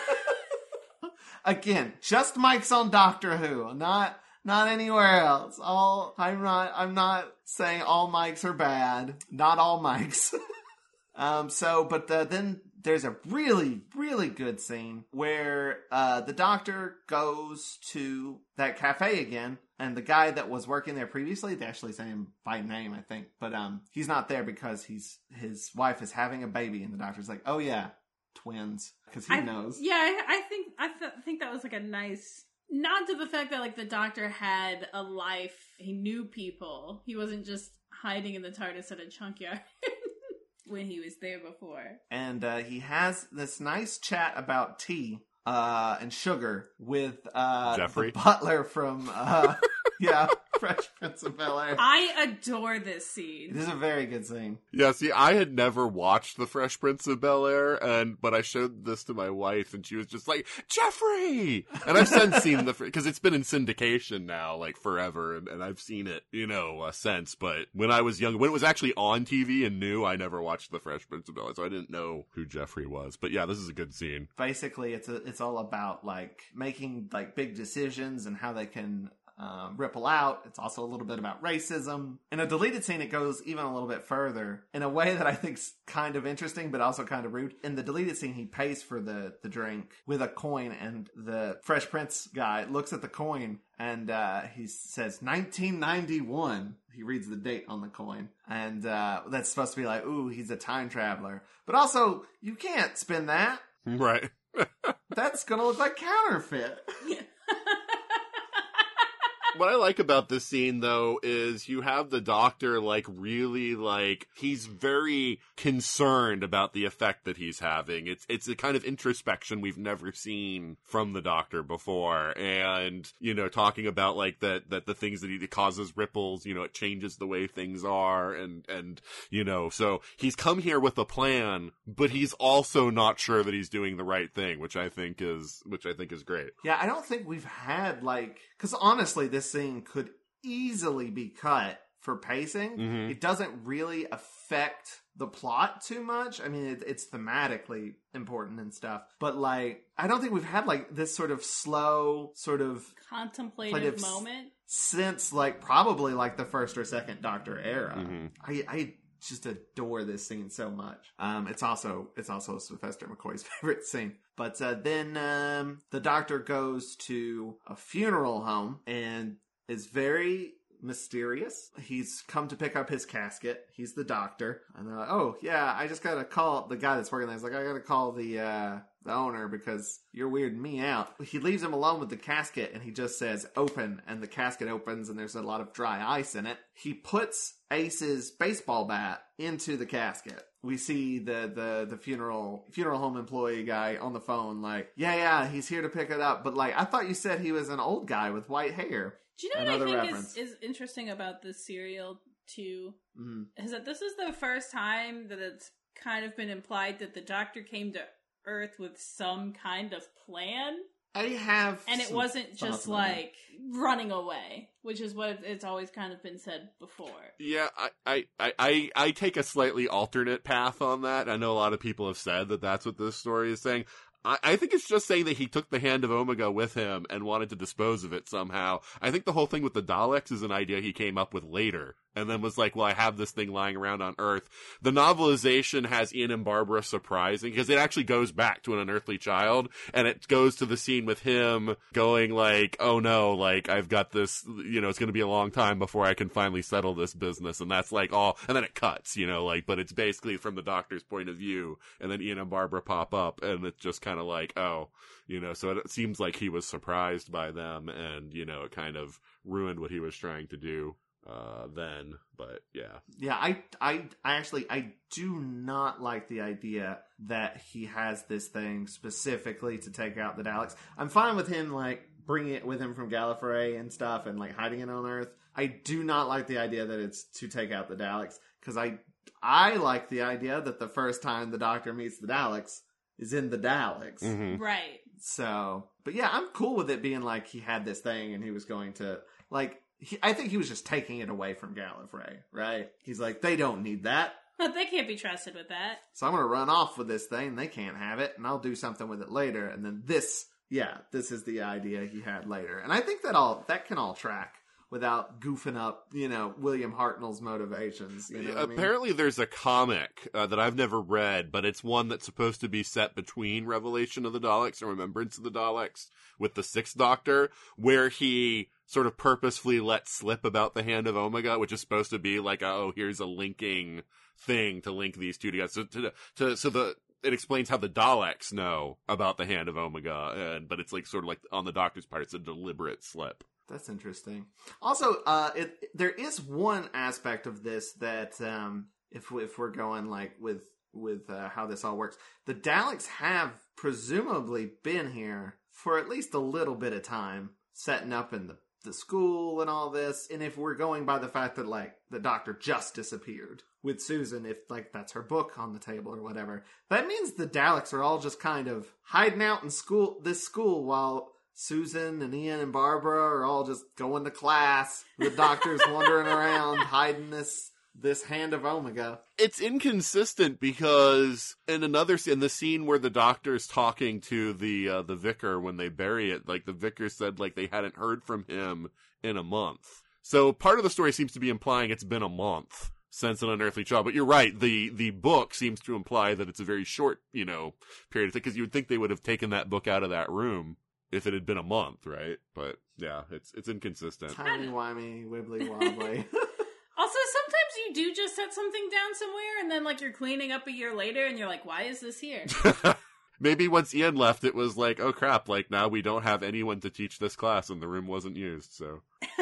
Again, just Mike's on Doctor Who, not not anywhere else. All I'm not I'm not saying all Mikes are bad. Not all Mikes. um. So, but the, then. There's a really, really good scene where uh, the Doctor goes to that cafe again, and the guy that was working there previously, they actually say him by name, I think, but um, he's not there because he's his wife is having a baby, and the Doctor's like, "Oh yeah, twins," because he I, knows. Yeah, I, I think I th- think that was like a nice nod to the fact that like the Doctor had a life. He knew people. He wasn't just hiding in the TARDIS at a junkyard. When he was there before. And uh, he has this nice chat about tea uh, and sugar with uh, Jeffrey. the butler from, uh, yeah, Fresh Prince of Bel-Air. I adore this scene. This is a very good scene. Yeah, see, I had never watched The Fresh Prince of Bel-Air, and but I showed this to my wife, and she was just like, Jeffrey! And I've since seen the, because it's been in syndication now, like, forever, and, and I've seen it, you know, uh, since, but when I was young, when it was actually on T V and new, I never watched The Fresh Prince of Bel-Air, so I didn't know who Jeffrey was. But yeah, this is a good scene. Basically, it's a, it's all about, like, making, like, big decisions and how they can Um, ripple out. It's also a little bit about racism. In a deleted scene, it goes even a little bit further in a way that I think's kind of interesting, but also kind of rude. In the deleted scene, he pays for the, the drink with a coin, and the Fresh Prince guy looks at the coin and uh, he says nineteen ninety-one. He reads the date on the coin, and uh, that's supposed to be like, ooh, he's a time traveler. But also, you can't spin that. Right. That's gonna look like counterfeit. What I like about this scene, though, is you have the Doctor, like, really, like, he's very concerned about the effect that he's having. It's it's a kind of introspection we've never seen from the Doctor before. And, you know, talking about, like, that, that the things that he that causes ripples, you know, it changes the way things are. And, and, you know, so he's come here with a plan, but he's also not sure that he's doing the right thing, which I think is, which I think is great. Yeah, I don't think we've had, like, because honestly, this scene could easily be cut for pacing. Mm-hmm. It doesn't really affect the plot too much. I mean, it, it's thematically important and stuff, but like, I don't think we've had like this sort of slow, sort of contemplative moment since like probably like the first or second Doctor era. Mm-hmm. I, I just adore this scene so much. Um, it's also it's also Sylvester McCoy's favorite scene. But uh, then um, the Doctor goes to a funeral home and is very mysterious. He's come to pick up his casket. He's the Doctor. And they're like, oh, yeah, I just got to call the guy that's working there. He's like, I got to call the uh, the owner because you're weirding me out. He leaves him alone with the casket and he just says, open. And the casket opens and there's a lot of dry ice in it. He puts Ace's baseball bat into the casket. We see the, the, the funeral funeral home employee guy on the phone like, yeah, yeah, he's here to pick it up. But like, I thought you said he was an old guy with white hair. Do you know Another what I think reference. is, is interesting about this serial too? Mm. Is that this is the first time that it's kind of been implied that the Doctor came to Earth with some kind of plan. I have, and it wasn't just like that. running away, which is what it's always kind of been said before. Yeah, I, I, I, I take a slightly alternate path on that. I know a lot of people have said that that's what this story is saying. I, I think it's just saying that he took the Hand of Omega with him and wanted to dispose of it somehow. I think the whole thing with the Daleks is an idea he came up with later. And then was like, well, I have this thing lying around on Earth. The novelization has Ian and Barbara surprising, because it actually goes back to an unearthly child, and it goes to the scene with him going like, oh no, like, I've got this, you know, it's going to be a long time before I can finally settle this business, and that's like all, and then it cuts, you know, like, but it's basically from the Doctor's point of view, and then Ian and Barbara pop up, and it's just kind of like, oh, you know, so it seems like he was surprised by them, and, you know, it kind of ruined what he was trying to do. Uh, then, but yeah. Yeah, I, I, I actually, I do not like the idea that he has this thing specifically to take out the Daleks. I'm fine with him, like, bringing it with him from Gallifrey and stuff and, like, hiding it on Earth. I do not like the idea that it's to take out the Daleks, because I, I like the idea that the first time the Doctor meets the Daleks is in the Daleks. Mm-hmm. Right. So, but yeah, I'm cool with it being like he had this thing and he was going to, like, He, I think he was just taking it away from Gallifrey, right? He's like, they don't need that. They can't be trusted with that. So I'm going to run off with this thing. They can't have it. And I'll do something with it later. And then this, yeah, this is the idea he had later. And I think that all that can all track without goofing up, you know, William Hartnell's motivations. You know what Apparently I mean? There's a comic uh, that I've never read, but it's one that's supposed to be set between Revelation of the Daleks and Remembrance of the Daleks with the Sixth Doctor, where he sort of purposefully let slip about the Hand of Omega, which is supposed to be like, a, oh, here's a linking thing to link these two together. So, to, to, so the it explains how the Daleks know about the Hand of Omega, and but it's like sort of like on the Doctor's part, it's a deliberate slip. That's interesting. Also, uh, it, there is one aspect of this that, um, if we, if we're going like with with uh, how this all works, the Daleks have presumably been here for at least a little bit of time, setting up in the the school and all this. And if we're going by the fact that like the Doctor just disappeared with Susan, if like that's her book on the table or whatever, that means the Daleks are all just kind of hiding out in school, this school, while Susan and Ian and Barbara are all just going to class. The Doctor's wandering around hiding this this Hand of Omega. It's inconsistent because in another in the scene where the Doctor's talking to the uh, the vicar when they bury it, like the vicar said like they hadn't heard from him in a month. So part of the story seems to be implying it's been a month since An Unearthly Child. But you're right, the the book seems to imply that it's a very short, you know, period of time, because you would think they would have taken that book out of that room if it had been a month, right? But yeah, it's it's inconsistent. Timey-wimey, wibbly-wobbly. Also, sometimes you do just set something down somewhere, and then, like, you're cleaning up a year later, and you're like, why is this here? Maybe once Ian left, it was like, oh crap, like, now we don't have anyone to teach this class, and the room wasn't used, so...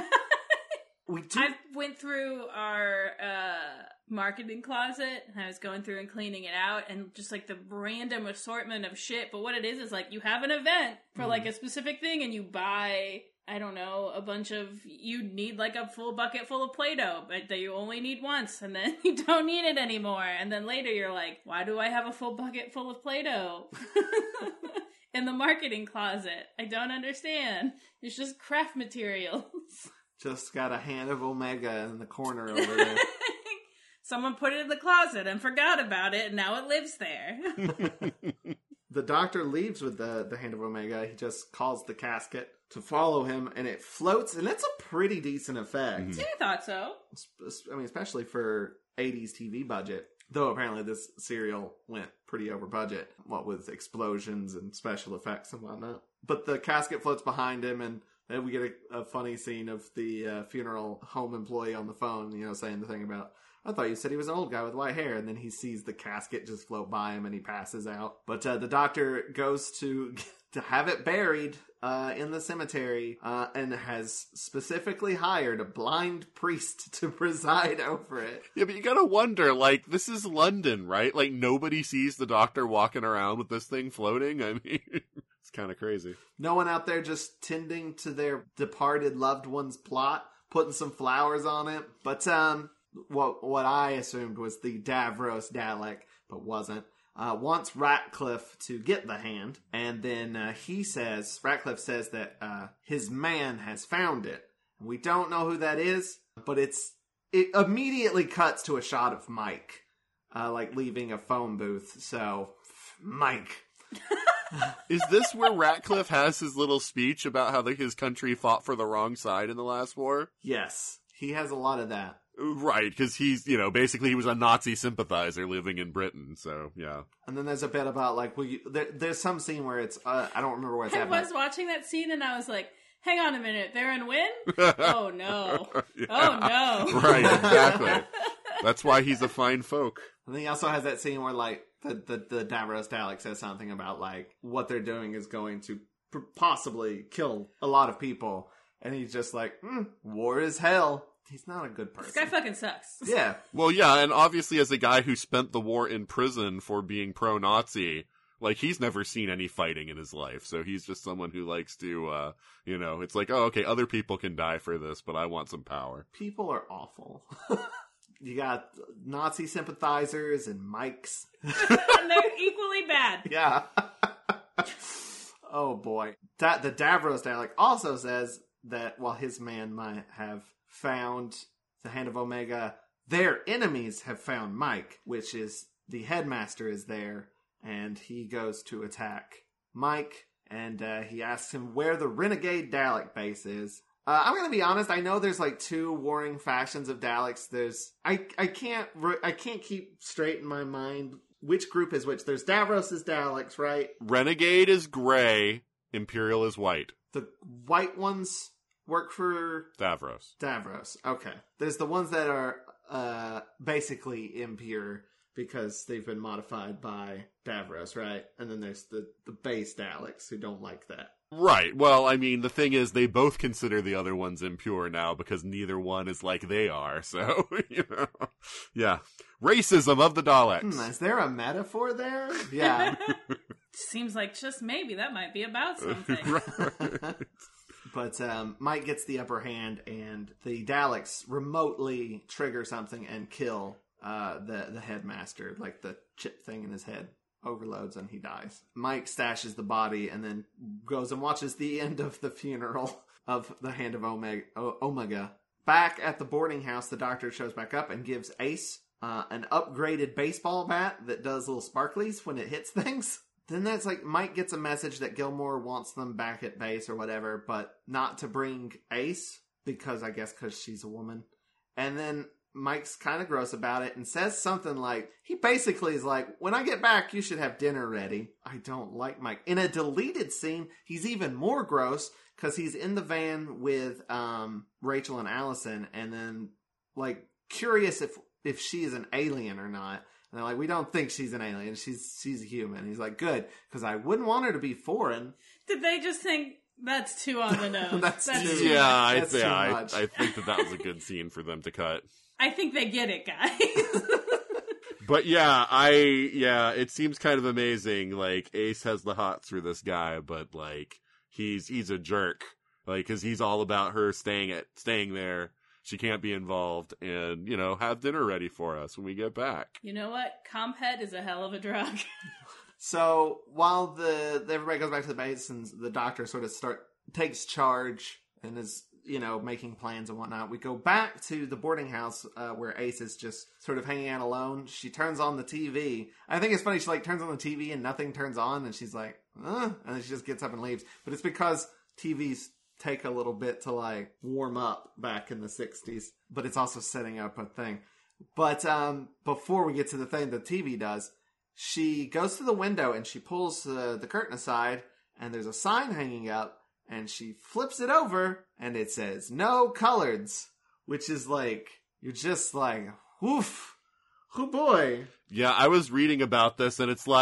we do... I went through our uh, marketing closet, and I was going through and cleaning it out, and just, like, the random assortment of shit, but what it is is, like, you have an event for, mm. like, a specific thing, and you buy... I don't know, a bunch of, you need like a full bucket full of Play-Doh, but that you only need once, and then you don't need it anymore. And then later you're like, why do I have a full bucket full of Play-Doh in the marketing closet? I don't understand. It's just craft materials. Just got a Hand of Omega in the corner over there. Someone put it in the closet and forgot about it, and now it lives there. The Doctor leaves with the, the Hand of Omega. He just calls the casket to follow him, and it floats, and it's a pretty decent effect. Mm-hmm. Yeah, I thought so. I mean, especially for eighties T V budget. Though apparently this serial went pretty over budget, what with explosions and special effects and whatnot. But the casket floats behind him, and then we get a, a funny scene of the uh, funeral home employee on the phone, you know, saying the thing about, I thought you said he was an old guy with white hair. And then he sees the casket just float by him and he passes out. But uh, the Doctor goes to to have it buried uh, in the cemetery uh, and has specifically hired a blind priest to preside over it. Yeah, but you gotta wonder, like, this is London, right? Like, nobody sees the Doctor walking around with this thing floating. I mean, it's kind of crazy. No one out there just tending to their departed loved one's plot, putting some flowers on it. But, um... what what I assumed was the Davros Dalek, but wasn't, uh, wants Ratcliffe to get the hand, and then uh, he says, Ratcliffe says that uh, his man has found it. We don't know who that is, but it's it immediately cuts to a shot of Mike, uh, like leaving a phone booth. So, Mike. Is this where Ratcliffe has his little speech about how the, his country fought for the wrong side in the last war? Yes, he has a lot of that. Right, because he's, you know, basically he was a Nazi sympathizer living in Britain, so, yeah. And then there's a bit about, like, well, you, there, there's some scene where it's, uh, I don't remember where it's I at. was but- watching that scene and I was like, hang on a minute, they're in win? Oh no. Yeah. Oh no. Right, exactly. That's why he's a fine folk. And then he also has that scene where, like, the, the, the Davros Dalek says something about, like, what they're doing is going to p- possibly kill a lot of people. And he's just like, mm, war is hell. He's not a good person. This guy fucking sucks. Yeah. Well, yeah, and obviously as a guy who spent the war in prison for being pro-Nazi, like, he's never seen any fighting in his life, so he's just someone who likes to, uh, you know, it's like, oh, okay, other people can die for this, but I want some power. People are awful. You got Nazi sympathizers and Mikes. And they're equally bad. Yeah. Oh, boy. That the Davros Dalek also says that while his man might have found the Hand of Omega, their enemies have found Mike, which is the headmaster is there, and he goes to attack Mike, and uh, he asks him where the Renegade Dalek base is. Uh, I'm gonna be honest. I know there's like two warring factions of Daleks. There's I I can't re- I can't keep straight in my mind which group is which. There's Davros' Daleks, right? Renegade is gray, Imperial is white. The white ones work for Davros. Davros. Okay. There's the ones that are uh, basically impure because they've been modified by Davros, right? And then there's the, the base Daleks who don't like that. Right. Well, I mean, the thing is, they both consider the other ones impure now because neither one is like they are. So, you know, yeah. Racism of the Daleks. Hmm, is there a metaphor there? Yeah. Seems like just maybe that might be about something. Right. But um, Mike gets the upper hand, and the Daleks remotely trigger something and kill uh, the, the headmaster, like the chip thing in his head. Overloads and he dies. Mike stashes the body and then goes and watches the end of the funeral of the Hand of Omega. O- Omega. Back at the boarding house, the doctor shows back up and gives Ace uh, an upgraded baseball bat that does little sparklies when it hits things. Then that's like Mike gets a message that Gilmore wants them back at base or whatever, but not to bring Ace because I guess because she's a woman. And then Mike's kind of gross about it and says something like, he basically is like, when I get back, you should have dinner ready. I don't like Mike. In a deleted scene, he's even more gross because he's in the van with um, Rachel and Allison and then like curious if, if she is an alien or not. And they're like, we don't think she's an alien. She's, she's a human. He's like, good, because I wouldn't want her to be foreign. Did they just think that's too on the nose? That's too- too Yeah, I, That's yeah too I, much. I think that that was a good scene for them to cut. I think they get it, guys. But yeah, I, yeah, it seems kind of amazing. Like, Ace has the hots for this guy, but like, he's, he's a jerk. Like, cause he's all about her staying at, staying there. She can't be involved and, you know, have dinner ready for us when we get back. You know what? Compet is a hell of a drug. So while the everybody goes back to the base and the doctor sort of start takes charge and is, you know, making plans and whatnot, we go back to the boarding house uh, where Ace is just sort of hanging out alone. She turns on the T V. I think it's funny. She like turns on the T V and nothing turns on, and she's like, uh, and then she just gets up and leaves. But it's because T Vs take a little bit to like warm up back in the sixties, but it's also setting up a thing. But um, before we get to the thing the T V does, she goes to the window and she pulls uh, the curtain aside, and there's a sign hanging up, and she flips it over, and it says, no coloreds, which is like, you're just like, woof, oh boy. Yeah, I was reading about this and it's like,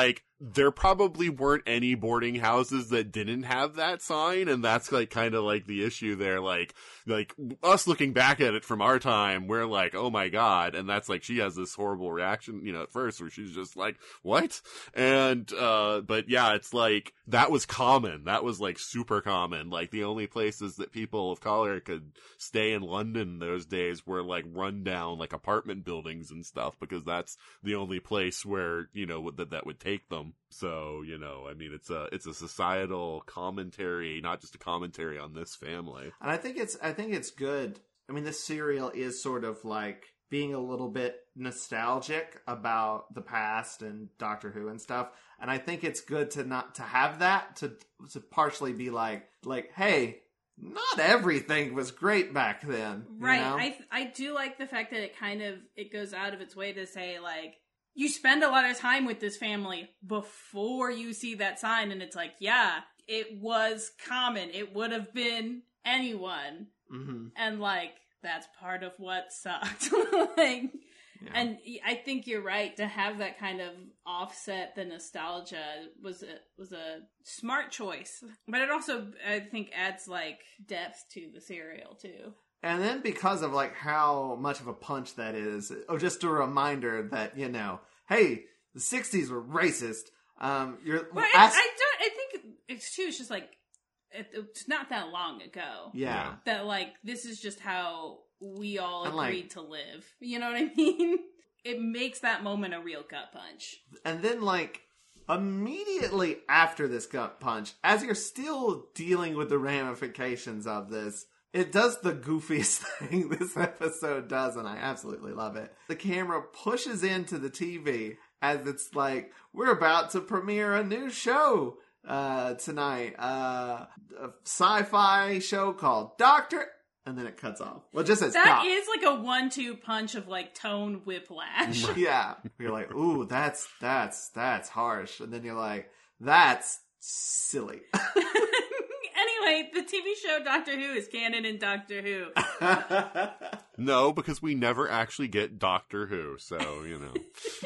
there probably weren't any boarding houses that didn't have that sign, and that's like kind of like the issue there. Like, like us looking back at it from our time, we're like, oh my god, and that's like she has this horrible reaction, you know, at first where she's just like, what? And uh, but yeah, it's like that was common. That was like super common. Like the only places that people of color could stay in London those days were like rundown like apartment buildings and stuff, because that's the only place where, you know, that that would take them. So, you know, I mean, it's a it's a societal commentary, not just a commentary on this family. And I think it's I think it's good. I mean, this serial is sort of like being a little bit nostalgic about the past and Doctor Who and stuff. And I think it's good to not to have that to to partially be like like, hey, not everything was great back then. Right. You know? I I do like the fact that it kind of it goes out of its way to say like, you spend a lot of time with this family before you see that sign, and it's like, yeah, it was common. It would have been anyone. Mm-hmm. And, like, that's part of what sucked. like, yeah. And I think you're right, to have that kind of offset the nostalgia was a, was a smart choice. But it also, I think, adds, like, depth to the serial, too. And then because of, like, how much of a punch that is, oh, just a reminder that, you know, hey, the sixties were racist. Um, you're, well, ask- I, I don't, I think it's too, it's just, like, it, it's not that long ago. Yeah. That, like, this is just how we all And, agreed like, to live. You know what I mean? It makes that moment a real gut punch. And then, like, immediately after this gut punch, as you're still dealing with the ramifications of this, it does the goofiest thing this episode does, and I absolutely love it. The camera pushes into the T V as it's like, we're about to premiere a new show uh, tonight. Uh, a sci-fi show called Doctor... And then it cuts off. Well, it just says That stop. is like a one two punch of, like, tone whiplash. Yeah. You're like, ooh, that's, that's, that's harsh. And then you're like, that's silly. Anyway, the T V show Doctor Who is canon in Doctor Who. No, because we never actually get Doctor Who, so, you know.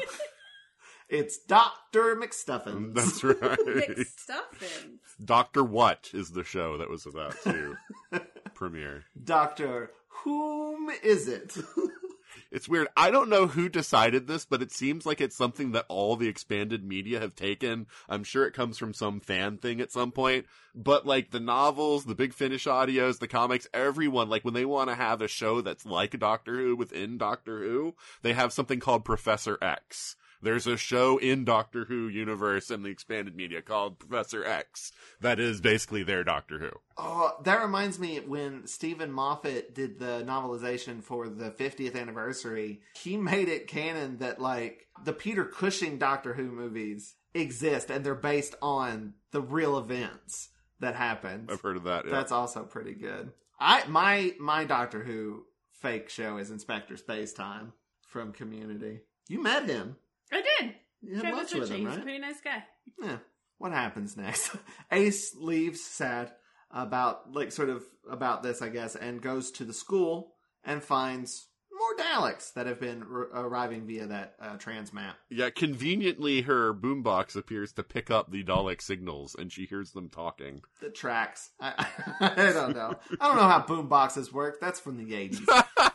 It's Doctor McStuffins. That's right. McStuffins. Doctor What is the show that was about to premiere. Doctor Whom is it? It's weird. I don't know who decided this, but it seems like it's something that all the expanded media have taken. I'm sure it comes from some fan thing at some point. But, like, the novels, the Big Finish audios, the comics, everyone, like, when they want to have a show that's like Doctor Who within Doctor Who, they have something called Professor X. There's a show in Doctor Who universe and the expanded media called Professor X that is basically their Doctor Who. Oh, that reminds me when Stephen Moffat did the novelization for the fiftieth anniversary, he made it canon that, like, the Peter Cushing Doctor Who movies exist and they're based on the real events that happened. I've heard of that, yeah. That's also pretty good. I my my Doctor Who fake show is Inspector Spacetime from Community. You met him. I did. You had Travis lunch with Ritchie. him, right? He's a pretty nice guy. Yeah. What happens next? Ace leaves sad about, like, sort of about this, I guess, and goes to the school and finds more Daleks that have been r- arriving via that uh, transmat. Yeah, conveniently her boombox appears to pick up the Dalek signals and she hears them talking. The tracks. I, I don't know. I don't know how boomboxes work. That's from the eighties.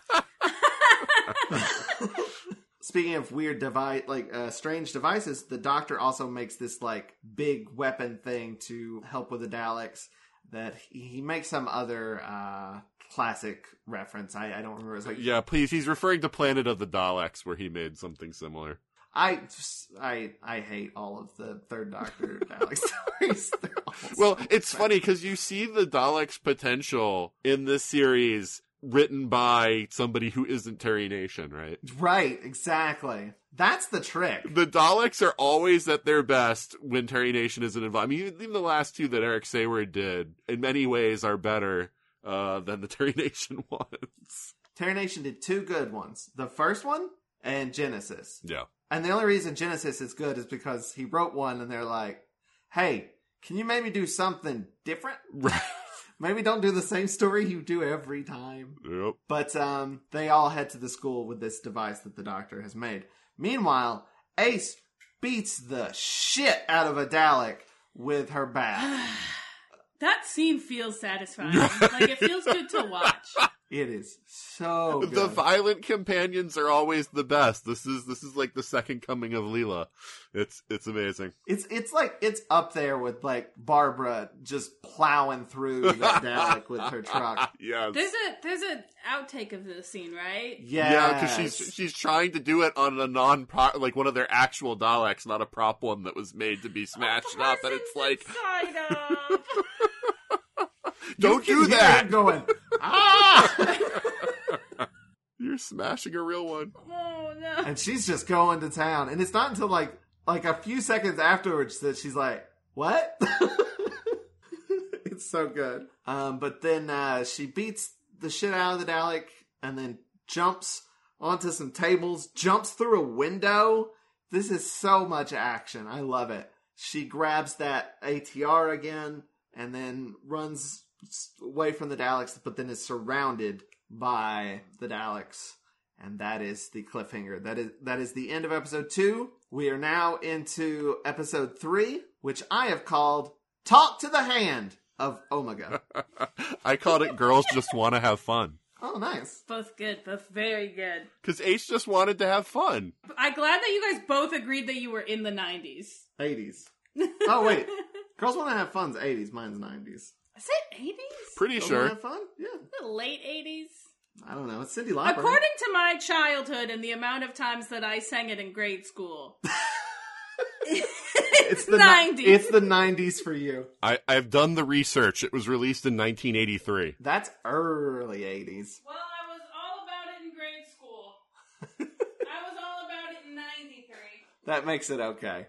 Speaking of weird device, like uh, strange devices, the Doctor also makes this like big weapon thing to help with the Daleks. That he, he makes some other uh, classic reference. I, I don't remember. It's like Yeah, please. He's referring to Planet of the Daleks, where he made something similar. I just, I I hate all of the Third Doctor Dalek stories. They're all Well, so it's bad. funny because you see the Daleks' potential in this series written by somebody who isn't Terry Nation, right? Right, exactly. That's the trick. The Daleks are always at their best when Terry Nation isn't involved. I mean, even the last two that Eric Sayward did, in many ways, are better uh, than the Terry Nation ones. Terry Nation did two good ones. The first one and Genesis. Yeah. And the only reason Genesis is good is because he wrote one and they're like, hey, can you maybe do something different? Right. Maybe don't do the same story you do every time. Yep. But um, they all head to the school with this device that the Doctor has made. Meanwhile, Ace beats the shit out of a Dalek with her bat. That scene feels satisfying. Like, it feels good to watch. It is so good. The violent companions are always the best. This is this is like the second coming of Leela. It's it's amazing. It's it's like it's up there with like Barbara just plowing through that Dalek with her truck. Yes. There's a there's an outtake of the scene, right? Yes. Yeah, because she's she's trying to do it on a non like one of their actual Daleks, not a prop one that was made to be smashed Oh, up. And it's like, side up. don't You do can hear that. it going, ah! You're smashing a real one. Oh no! And she's just going to town. And it's not until like like a few seconds afterwards that she's like, what? It's so good. Um, but then uh, she beats the shit out of the Dalek and then jumps onto some tables, jumps through a window. This is so much action. I love it. She grabs that A T R again and then runs away from the Daleks, but then is surrounded by the Daleks. And that is the cliffhanger. That is that is the end of episode two. We are now into episode three, which I have called Talk to the Hand of Omega. I called it Girls Just Want to Have Fun. Oh, nice. Both good, both very good. Because H just wanted to have fun. I'm glad that you guys both agreed that you were in the nineties. eighties. Oh, wait. Girls Want to Have Fun's eighties. Mine's nineties. Is it eighties? Pretty Girls sure. Wanna Have Fun? Yeah. The late eighties? I don't know. It's Cyndi Lauper. According to my childhood and the amount of times that I sang it in grade school. It's the nineties. It's the nineties for you. I, I've done the research. It was released in nineteen eighty-three. That's early eighties. Well, I was all about it in grade school. I was all about it in ninety-three. That makes it okay.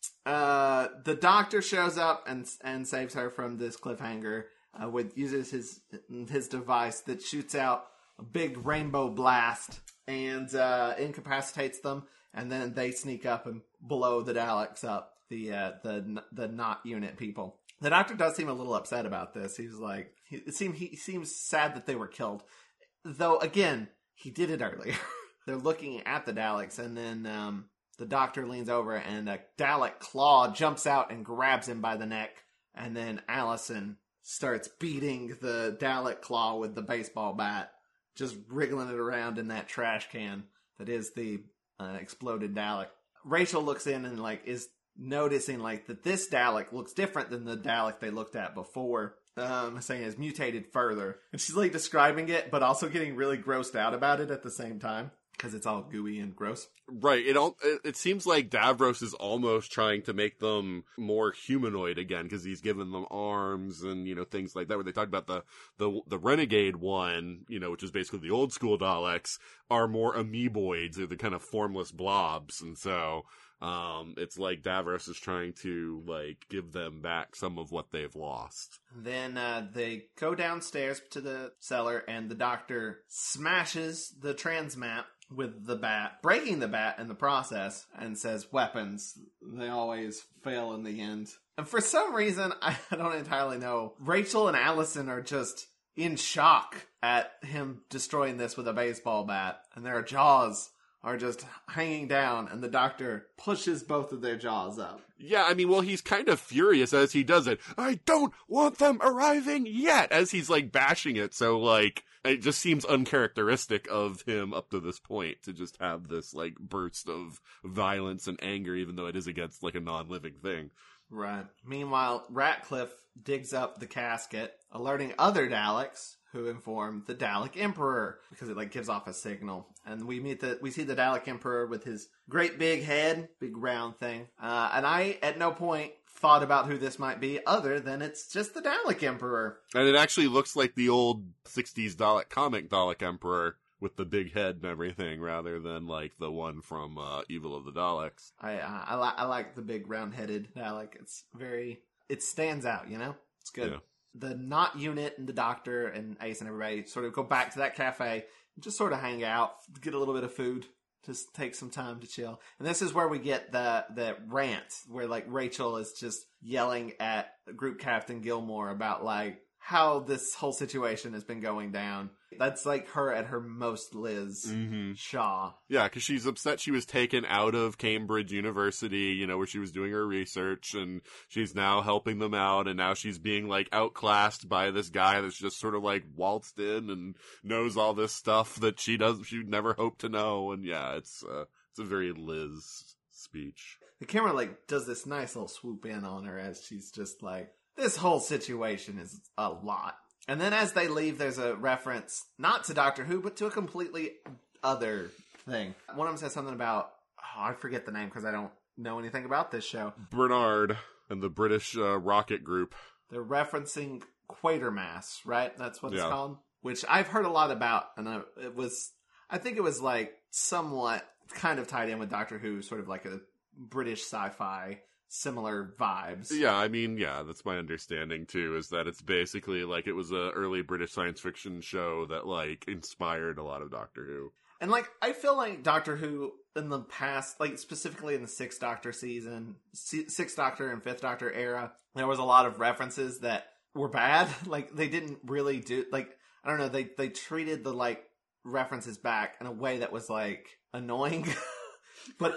Uh, the Doctor shows up and and saves her from this cliffhanger. Uh, with uses his his device that shoots out a big rainbow blast and uh, incapacitates them, and then they sneak up and blow the Daleks up. The uh, the the not unit people. The Doctor does seem a little upset about this. He's like, he, it seemed he seems sad that they were killed. Though again, he did it earlier. They're looking at the Daleks, and then um, the Doctor leans over, and a Dalek claw jumps out and grabs him by the neck, and then Allison starts beating the Dalek claw with the baseball bat, just wriggling it around in that trash can that is the uh, exploded Dalek. Rachel looks in and like is noticing like that this Dalek looks different than the Dalek they looked at before, um, saying it's mutated further. And she's like describing it, but also getting really grossed out about it at the same time because it's all gooey and gross. Right. It all. It, it seems like Davros is almost trying to make them more humanoid again because he's given them arms and, you know, things like that. Where they talked about the, the the Renegade one, you know, which is basically the old school Daleks, are more amoeboids. They're the kind of formless blobs. And so um, it's like Davros is trying to, like, give them back some of what they've lost. Then uh, they go downstairs to the cellar and the Doctor smashes the transmat with the bat, breaking the bat in the process, and says weapons. They always fail in the end. And for some reason, I don't entirely know, Rachel and Allison are just in shock at him destroying this with a baseball bat, and their jaws are just hanging down, and the Doctor pushes both of their jaws up. Yeah, I mean, well, he's kind of furious as he does it. I don't want them arriving yet, as he's, like, bashing it. So, like, it just seems uncharacteristic of him up to this point to just have this, like, burst of violence and anger, even though it is against, like, a non-living thing. Right. Meanwhile, Ratcliffe digs up the casket, alerting other Daleks, who inform the Dalek Emperor because it like gives off a signal, and we meet the we see the Dalek Emperor with his great big head, big round thing. Uh, and I at no point thought about who this might be, other than it's just the Dalek Emperor. And it actually looks like the old sixties Dalek comic Dalek Emperor with the big head and everything, rather than like the one from uh, Evil of the Daleks. I uh, I, li- I like the big round headed Dalek. It's very it stands out, you know. It's good. Yeah. The Not unit and the Doctor and Ace and everybody sort of go back to that cafe and just sort of hang out, get a little bit of food, just take some time to chill. And this is where we get the the rant, where like Rachel is just yelling at Group Captain Gilmore about like how this whole situation has been going down. That's like her at her most Liz Mm-hmm. Shaw. Yeah, because she's upset she was taken out of Cambridge University, you know, where she was doing her research, and she's now helping them out, and now she's being, like, outclassed by this guy that's just sort of, like, waltzed in and knows all this stuff that she does, she would never hope to know, and yeah, it's, uh, it's a very Liz speech. The camera, like, does this nice little swoop in on her as she's just like, this whole situation is a lot. And then as they leave, there's a reference, not to Doctor Who, but to a completely other thing. One of them says something about, oh, I forget the name because I don't know anything about this show. Bernard and the British uh, rocket group. They're referencing Quatermass, right? That's what it's Yeah. called? Which I've heard a lot about, and I, it was, I think it was like somewhat kind of tied in with Doctor Who, sort of like a British sci-fi, similar vibes. Yeah, I mean, yeah, that's my understanding too, is that it's basically like it was a early British science fiction show that like inspired a lot of Doctor Who. And like, I feel like Doctor Who in the past, like specifically in the Sixth Doctor season, Sixth Doctor and Fifth Doctor era, there was a lot of references that were bad. Like, they didn't really do, like, I don't know, they, they treated the like references back in a way that was like annoying. but,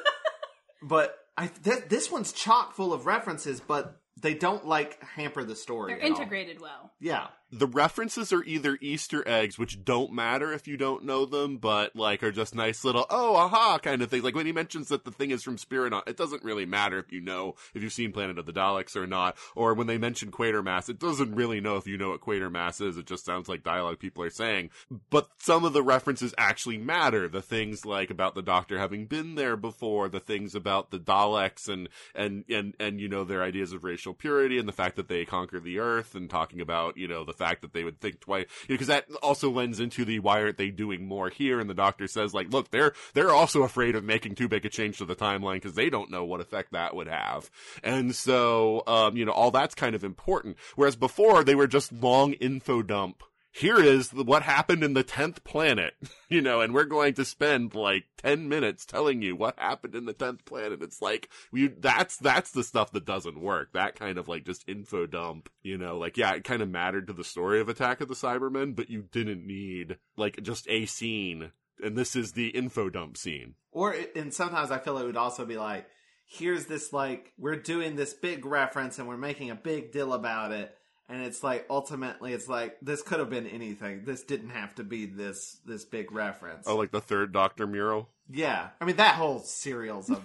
but I, th- this one's chock full of references, but they don't like hamper the story. They're at all. integrated well. Yeah. The references are either Easter eggs, which don't matter if you don't know them, but, like, are just nice little, oh, aha, kind of thing. Like, when he mentions that the thing is from Spiridon, it doesn't really matter if you know, if you've seen Planet of the Daleks or not. Or when they mention Quatermass, it doesn't really know if you know what Quatermass is. It just sounds like dialogue people are saying. But some of the references actually matter. The things, like, about the Doctor having been there before, the things about the Daleks and, and, and, and, you know, their ideas of racial purity and the fact that they conquer the Earth, and talking about, you know, the fact that they would think twice, you know, because that also lends into the why aren't they doing more here? And the Doctor says, like, look, they're they're also afraid of making too big a change to the timeline because they don't know what effect that would have. And so, um, you know, all that's kind of important. Whereas before they were just long info dump. Here is the, what happened in the tenth planet, you know, and we're going to spend like ten minutes telling you what happened in the tenth planet. It's like, we, that's, that's the stuff that doesn't work. That kind of like just info dump, you know, like, yeah, it kind of mattered to the story of Attack of the Cybermen, but you didn't need like just a scene. And this is the info dump scene. Or, and sometimes I feel it would also be like, here's this like, we're doing this big reference and we're making a big deal about it. And it's like, ultimately, it's like, this could have been anything. This didn't have to be this this big reference. Oh, like the third Doctor mural? Yeah. I mean, that whole serial's a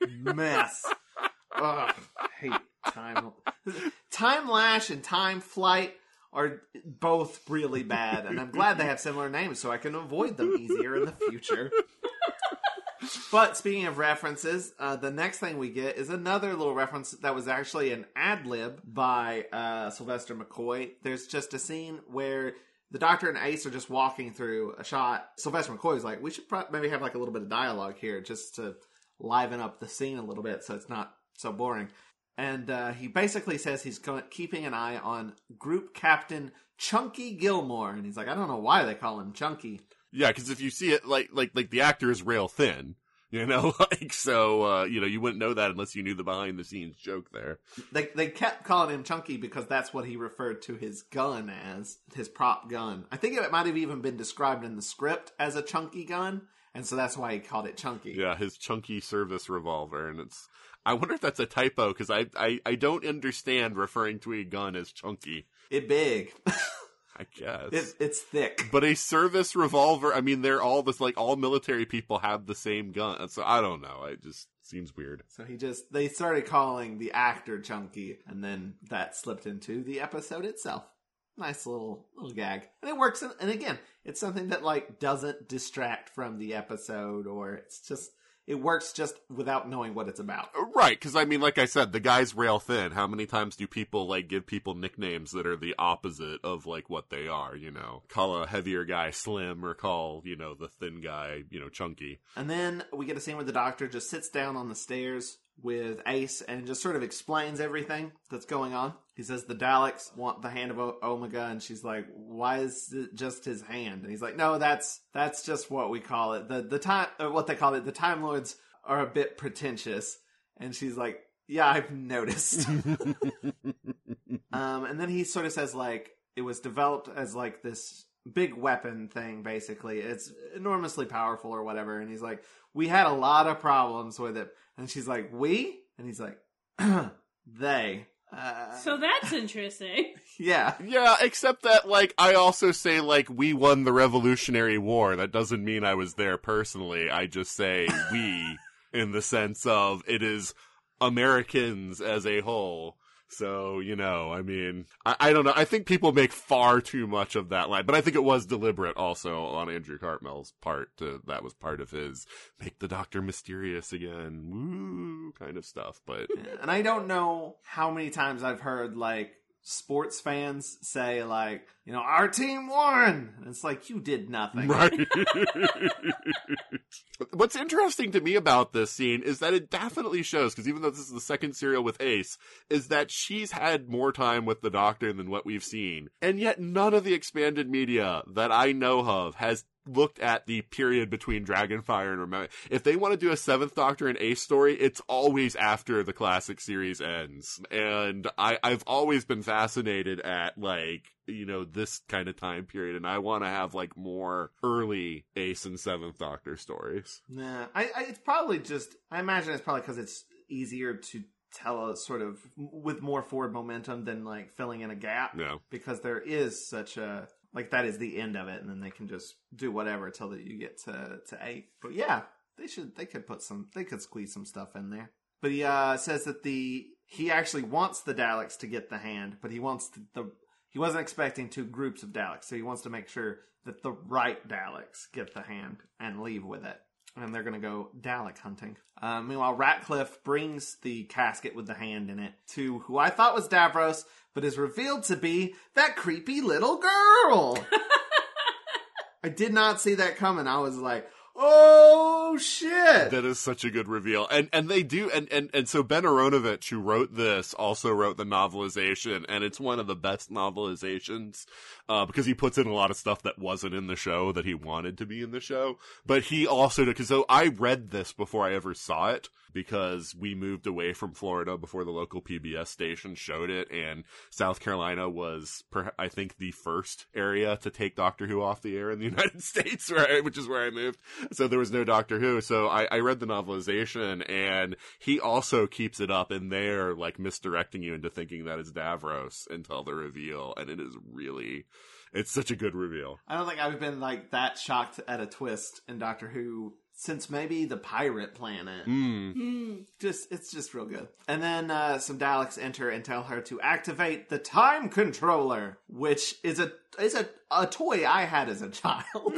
mess. Ugh, I hate Time. Time Lash and Time Flight are both really bad. And I'm glad they have similar names so I can avoid them easier in the future. But speaking of references, uh, the next thing we get is another little reference that was actually an ad-lib by uh, Sylvester McCoy. There's just a scene where the Doctor and Ace are just walking through a shot. Sylvester McCoy is like, we should pro- maybe have like a little bit of dialogue here just to liven up the scene a little bit so it's not so boring. And uh, he basically says he's going, keeping an eye on Group Captain Chunky Gilmore. And he's like, I don't know why they call him Chunky. Yeah, because if you see it, like, like, like the actor is rail thin, you know, like, so, uh, you know, you wouldn't know that unless you knew the behind the scenes joke there. They they kept calling him Chunky because that's what he referred to his gun as, his prop gun. I think it might have even been described in the script as a chunky gun, and so that's why he called it Chunky. Yeah, his chunky service revolver, and it's, I wonder if that's a typo, because I, I, I don't understand referring to a gun as chunky. It big. I guess. It, it's thick. But a service revolver, I mean, they're all this, like, all military people have the same gun. So I don't know. It just seems weird. So he just, they started calling the actor Chunky, and then that slipped into the episode itself. Nice little, little gag. And it works, in, and again, it's something that, like, doesn't distract from the episode, or it's just, it works just without knowing what it's about. Right, because, I mean, like I said, the guy's rail thin. How many times do people, like, give people nicknames that are the opposite of, like, what they are, you know? Call a heavier guy slim, or call, you know, the thin guy, you know, chunky. And then we get a scene where the Doctor just sits down on the stairs with Ace and just sort of explains everything that's going on. He says the Daleks want the hand of o- Omega, and she's like, why is it just his hand? And he's like, no, that's that's just what we call it. The the time, or what they call it, the Time Lords are a bit pretentious. And she's like, yeah, I've noticed. um, and then he sort of says, like, it was developed as like this big weapon thing, basically. It's enormously powerful or whatever. And he's like, we had a lot of problems with it. And she's like, we? And he's like, they. Uh, So that's interesting. yeah. Yeah, except that, like, I also say, like, we won the Revolutionary War. That doesn't mean I was there personally. I just say we in the sense of it is Americans as a whole. So, you know, I mean, I, I don't know. I think people make far too much of that line, but I think it was deliberate also on Andrew Cartmell's part. To, that was part of his make the Doctor mysterious again, woo, kind of stuff. But And I don't know how many times I've heard, like, sports fans say, like, you know, our team won! And it's like, you did nothing. Right. What's interesting to me about this scene is that it definitely shows, because even though this is the second serial with Ace, is that she's had more time with the Doctor than what we've seen. And yet none of the expanded media that I know of has looked at the period between Dragonfire and Remember. If they want to do a Seventh Doctor and Ace story, it's always after the classic series ends. And I, I've always been fascinated at, like, you know, this kind of time period, and I want to have, like, more early Ace and Seventh Doctor stories. Nah, I, I, it's probably just, I imagine it's probably because it's easier to tell a sort of, with more forward momentum than, like, filling in a gap. Yeah. Because there is such a, like, that is the end of it, and then they can just do whatever until you get to, to eight. But yeah, they should, they could put some, they could squeeze some stuff in there. But he uh, says that the, he actually wants the Daleks to get the hand, but he wants the, the, he wasn't expecting two groups of Daleks, so he wants to make sure that the right Daleks get the hand and leave with it. And they're going to go Dalek hunting. Uh, meanwhile, Ratcliffe brings the casket with the hand in it to who I thought was Davros, but is revealed to be that creepy little girl. I did not see that coming. I was like, oh shit. That is such a good reveal. And and they do, and, and, and so Ben Aronovich, who wrote this, also wrote the novelization, and it's one of the best novelizations, uh, because he puts in a lot of stuff that wasn't in the show that he wanted to be in the show. But he also, because so I read this before I ever saw it, because we moved away from Florida before the local P B S station showed it, and South Carolina was, per, I think, the first area to take Doctor Who off the air in the United States, right, which is where I moved. So there was no Doctor Who. So I, I read the novelization, and he also keeps it up in there, like misdirecting you into thinking that it's Davros until the reveal, and it is really, it's such a good reveal. I don't think I've been like that shocked at a twist in Doctor Who since maybe the Pirate Planet. Mm. Mm. Just, it's just real good. And then uh, some Daleks enter and tell her to activate the time controller, which is a is a, a toy I had as a child.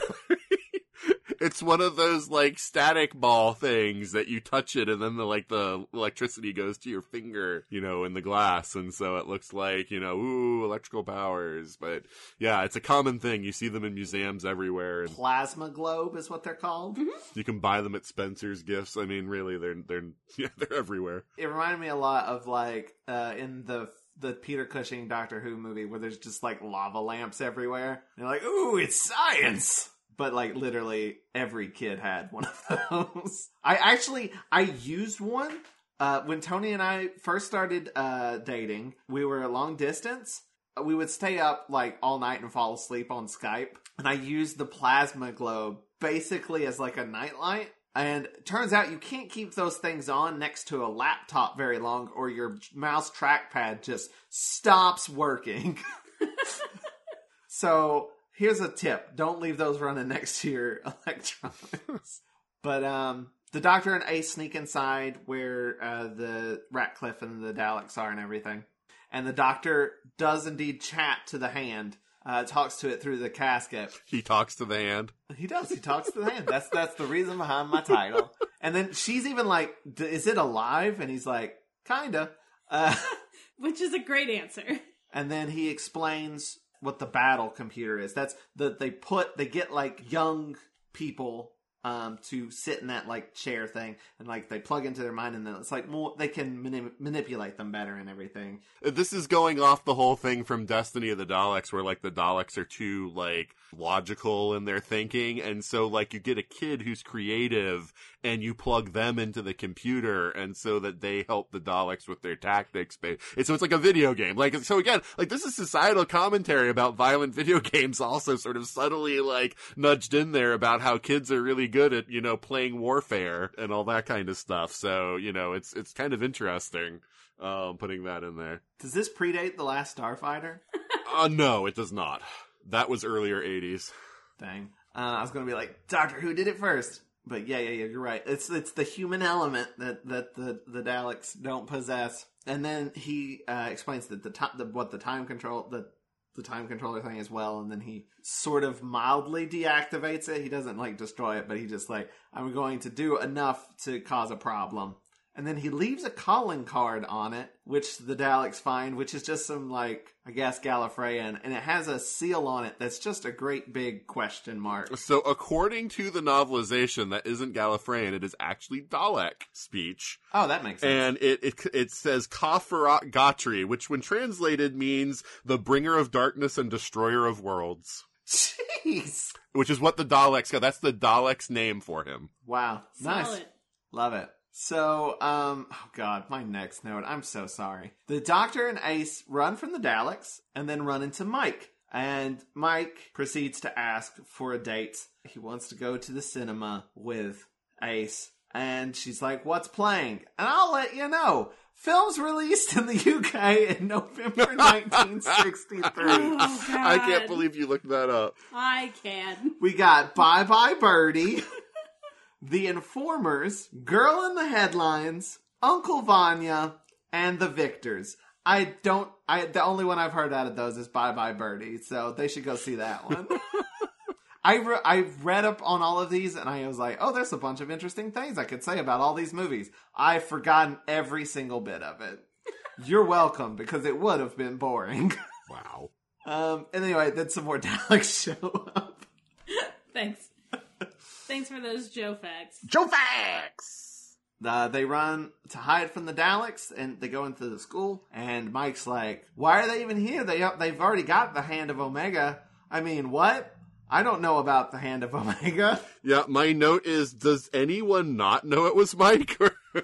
It's one of those, like, static ball things that you touch it and then the, like, the electricity goes to your finger, you know, in the glass. And so it looks like, you know, ooh, electrical powers. But yeah, it's a common thing. You see them in museums everywhere. And Plasma globe is what they're called. Mm-hmm. you can buy them at Spencer's Gifts. I mean, really, they're, they're, yeah, they're everywhere. It reminded me a lot of, like, uh, in the the Peter Cushing Doctor Who movie where there's just, like, lava lamps everywhere. And you're like, ooh, it's science! But, like, literally every kid had one of those. I actually, I used one. Uh, when Tony and I first started uh, dating, we were long distance. We would stay up, like, all night and fall asleep on Skype. And I used the plasma globe basically as, like, a nightlight. And it turns out you can't keep those things on next to a laptop very long or your mouse trackpad just stops working. So here's a tip. Don't leave those running next to your electronics. But um, the Doctor and Ace sneak inside where uh, the Ratcliffe and the Daleks are and everything. And the Doctor does indeed chat to the hand. Uh, talks to it through the casket. He talks to the hand. He does. He talks to the hand. That's that's the reason behind my title. And then she's even like, is it alive? And he's like, kinda. Uh, Which is a great answer. and then he explains what the battle computer is. That's that they put, they get like young people um, to sit in that like chair thing, and like they plug into their mind, and then it's like more they can mani- manipulate them better and everything. This is going off the whole thing from Destiny of the Daleks, where like the Daleks are too like logical in their thinking, and so like you get a kid who's creative and you plug them into the computer, and so that they help the Daleks with their tactics. And so it's like a video game. Like, so again, like this is societal commentary about violent video games, also sort of subtly like nudged in there about how kids are really good at, you know, playing warfare and all that kind of stuff. So, you know, it's, it's kind of interesting, um, putting that in there. Does this predate The Last Starfighter? Uh, no, it does not. That was earlier eighties. Dang. Uh, I was going to be like, Doctor Who did it first. But yeah, yeah, yeah, you're right. It's it's the human element that, that the, the Daleks don't possess. And then he uh, explains that the, to- the what the time control the the time controller thing as well. And then he sort of mildly deactivates it. He doesn't like destroy it, but he just like, I'm going to do enough to cause a problem. And then he leaves a calling card on it, which the Daleks find, which is just some, like, I guess, Gallifreyan. And it has a seal on it that's just a great big question mark. So according to the novelization, that isn't Gallifreyan. It is actually Dalek speech. Oh, that makes sense. And it it, it says Kafarat Gatri, which when translated means the bringer of darkness and destroyer of worlds. Jeez! Which is what the Daleks got. That's the Daleks' name for him. Wow. Nice. Solid. Love it. So, um, oh god, my next note. I'm so sorry. The Doctor and Ace run from the Daleks and then run into Mike. And Mike proceeds to ask for a date. He wants to go to the cinema with Ace. And she's like, what's playing? And I'll let you know. Film's released in the U K in November nineteen sixty-three. Oh, I can't God. believe you looked that up. I can. We got Bye Bye Birdie, The Informers, Girl in the Headlines, Uncle Vanya, and The Victors. I don't, I, the only one I've heard out of those is Bye Bye Birdie, so they should go see that one. I, re- I read up on all of these and I was like, oh, there's a bunch of interesting things I could say about all these movies. I've forgotten every single bit of it. You're welcome, because it would have been boring. Wow. Um, anyway, then some more Daleks show up. Thanks. Thanks for those Joe facts. Joe Facts! Uh, they run to hide from the Daleks, and they go into the school, and Mike's like, why are they even here? They, they've already got the Hand of Omega. I mean, what? I don't know about the Hand of Omega. Yeah, my note is, does anyone not know it was Mike?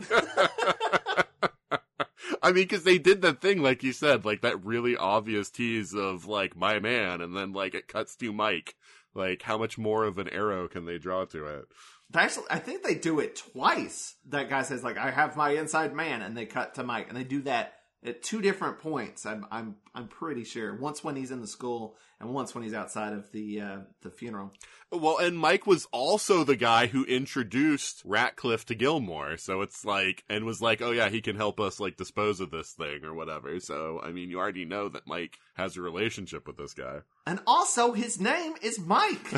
I mean, because they did that thing, like you said, like that really obvious tease of, like, my man, and then, like, it cuts to Mike. Like, how much more of an arrow can they draw to it? Actually, I think they do it twice. That guy says, like, I have my inside man, and they cut to Mike, and they do that at two different points. I'm, I'm, I'm pretty sure. Once when he's in the school, and once when he's outside of the, uh, the funeral. Well, and Mike was also the guy who introduced Ratcliffe to Gilmore, so it's like, and was like, oh yeah, he can help us, like, dispose of this thing or whatever. So, I mean, you already know that Mike has a relationship with this guy. And also, his name is Mike.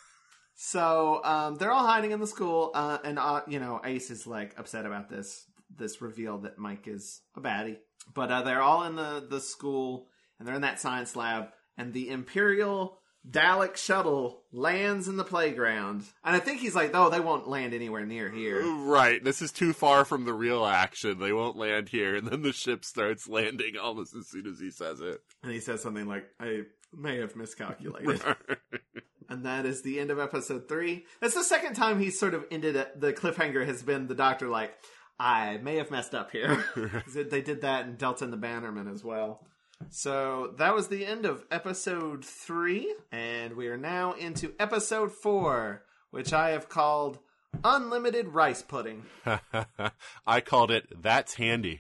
So, um, they're all hiding in the school, uh, and, uh, you know, Ace is, like, upset about this, this reveal that Mike is a baddie. But, uh, they're all in the, the school, and they're in that science lab, and the Imperial Dalek shuttle lands in the playground. And I think he's like, oh, they won't land anywhere near here. Right, this is too far from the real action. They won't land here, and then the ship starts landing almost as soon as he says it. And he says something like, I may have miscalculated. And that is the end of episode three. That's the second time he's sort of ended it. The cliffhanger has been the Doctor like, I may have messed up here. They did that in Delta and the Bannerman as well. So that was the end of episode three. And we are now into episode four, which I have called Unlimited Rice Pudding. I called it That's Handy.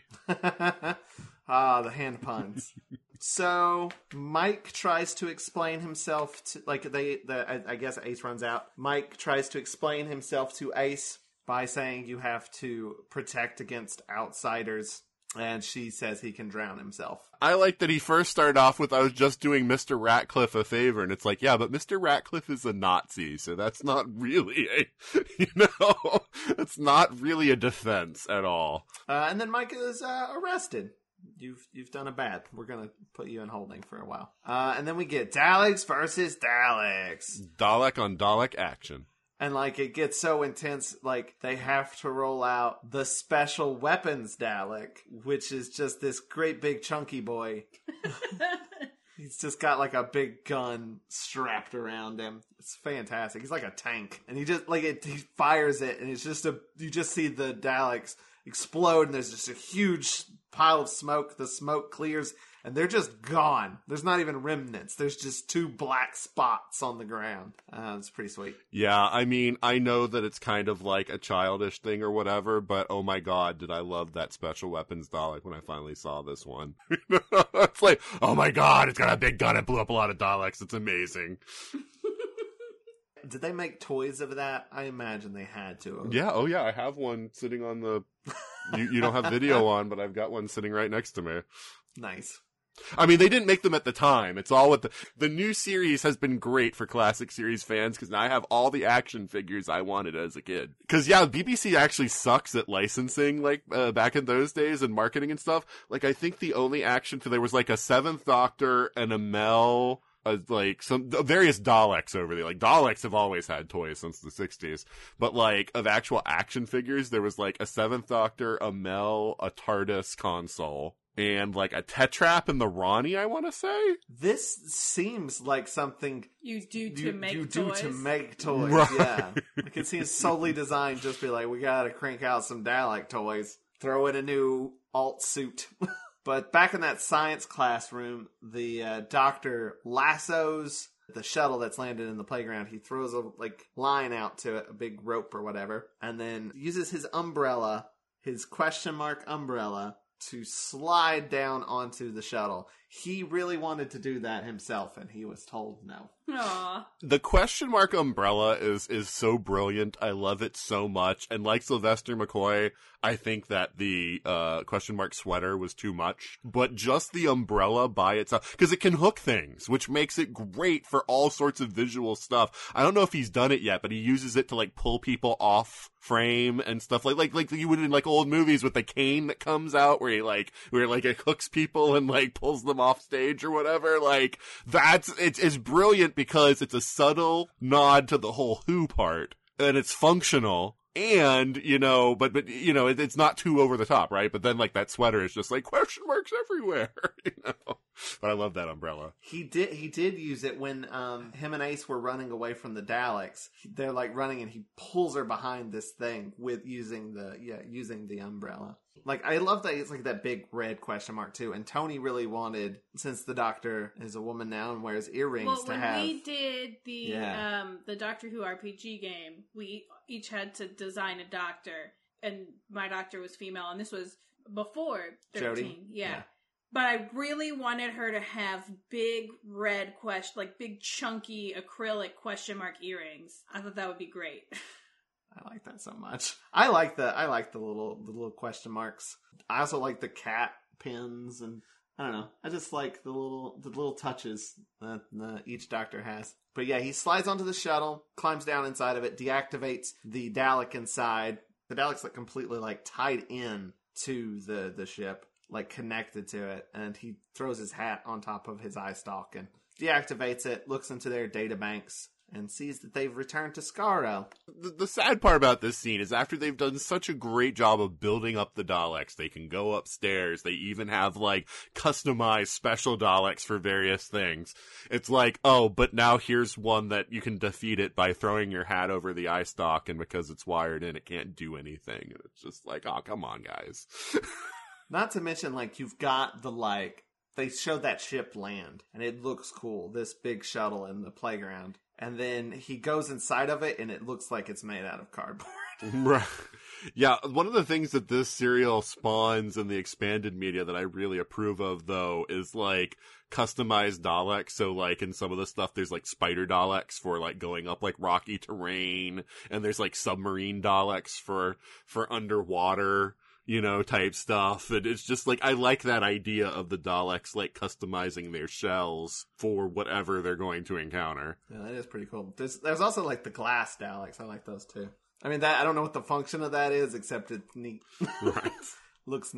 Ah, the hand puns. So Mike tries to explain himself to, like they, the I, I guess Ace runs out. Mike tries to explain himself to Ace by saying you have to protect against outsiders, and she says he can drown himself. I like that he first started off with, I was just doing Mister Ratcliffe a favor, and it's like, yeah, but Mister Ratcliffe is a Nazi, so that's not really a, you know, it's not really a defense at all. Uh, and then Mike is uh, arrested. You've you've done a bad. We're gonna put you in holding for a while. Uh, and then we get Daleks versus Daleks. Dalek on Dalek action. And, like, it gets so intense, like, they have to roll out the special weapons Dalek, which is just this great big chunky boy. He's just got, like, a big gun strapped around him. It's fantastic. He's like a tank. And he just, like, it, he fires it, and it's just a, you just see the Daleks explode, and there's just a huge pile of smoke. The smoke clears, and they're just gone. There's not even remnants. There's just two black spots on the ground. Uh, it's pretty sweet. Yeah, I mean, I know that it's kind of like a childish thing or whatever, but oh my god, did I love that special weapons Dalek when I finally saw this one. It's like, oh my god, it's got a big gun. It blew up a lot of Daleks. It's amazing. Did they make toys of that? I imagine they had to. Yeah, oh yeah, I have one sitting on the... you, you don't have video on, but I've got one sitting right next to me. Nice. I mean, they didn't make them at the time. It's all with the... The new series has been great for classic series fans, because now I have all the action figures I wanted as a kid. Because, yeah, B B C actually sucks at licensing, like, uh, back in those days, and marketing and stuff. Like, I think the only action... There was, like, a Seventh Doctor and a Mel... Uh, like some various Daleks over there. Like Daleks have always had toys since the sixties, but like of actual action figures, there was like a Seventh Doctor, a Mel, a TARDIS console, and like a Tetrap and the Ronnie. I want to say this seems like something you do to you, make you toys. do to make toys. Right. Yeah, like it seems solely designed just be like, we gotta crank out some Dalek toys, throw in a new alt suit. But back in that science classroom, the uh, doctor lassos the shuttle that's landed in the playground. He throws a like line out to it, a big rope or whatever, and then uses his umbrella, his question mark umbrella, to slide down onto the shuttle. He really wanted to do that himself, and he was told no. Aww. The question mark umbrella is is so brilliant. I love it so much. And like Sylvester McCoy, I think that the uh, question mark sweater was too much. But just the umbrella by itself, because it can hook things, which makes it great for all sorts of visual stuff. I don't know if he's done it yet, but he uses it to like pull people off frame and stuff like like like you would in like old movies with the cane that comes out where he like where like it hooks people and like pulls them off stage or whatever. Like that's it's it's brilliant because it's a subtle nod to the whole Who part, and it's functional. And, you know, but, but, you know, it, it's not too over the top, right? But then, like, that sweater is just, like, question marks everywhere, you know? But I love that umbrella. He did, he did use it when, um, him and Ace were running away from the Daleks. They're, like, running and he pulls her behind this thing with using the, yeah, using the umbrella. Like, I love that it's, like, that big red question mark, too. And Tony really wanted, since the Doctor is a woman now and wears earrings, well, to when have... we did the, Yeah. um, the Doctor Who R P G game, we each had to design a doctor, and my doctor was female, and this was before thirteen. Jodie? Yeah. Yeah. But I really wanted her to have big red question, like big chunky acrylic question mark earrings. I thought that would be great. I like that so much. I like the I like the little the little question marks. I also like the cat pins, and I don't know. I just like the little the little touches that uh, each Doctor has. But yeah, he slides onto the shuttle, climbs down inside of it, deactivates the Dalek inside. The Dalek's like completely like tied in to the the ship, like connected to it, and he throws his hat on top of his eye stalk and deactivates it. Looks into their data banks and sees that they've returned to Skaro. The, the sad part about this scene is after they've done such a great job of building up the Daleks, they can go upstairs. They even have, like, customized special Daleks for various things. It's like, oh, but now here's one that you can defeat it by throwing your hat over the eye stalk, and because it's wired in, it can't do anything. And it's just like, oh, come on, guys. Not to mention, like, you've got the, like, they showed that ship land, and it looks cool, this big shuttle in the playground. And then he goes inside of it, and it looks like it's made out of cardboard. Right. Yeah, one of the things that this serial spawns in the expanded media that I really approve of, though, is, like, customized Daleks. So, like, in some of the stuff, there's, like, spider Daleks for, like, going up, like, rocky terrain. And there's, like, submarine Daleks for, for underwater, you know, type stuff. And it's just like, I like that idea of the Daleks, like, customizing their shells for whatever they're going to encounter. Yeah, that is pretty cool. There's there's also, like, the glass Daleks. I like those, too. I mean, that I don't know what the function of that is, except it's neat. Right. Looks neat.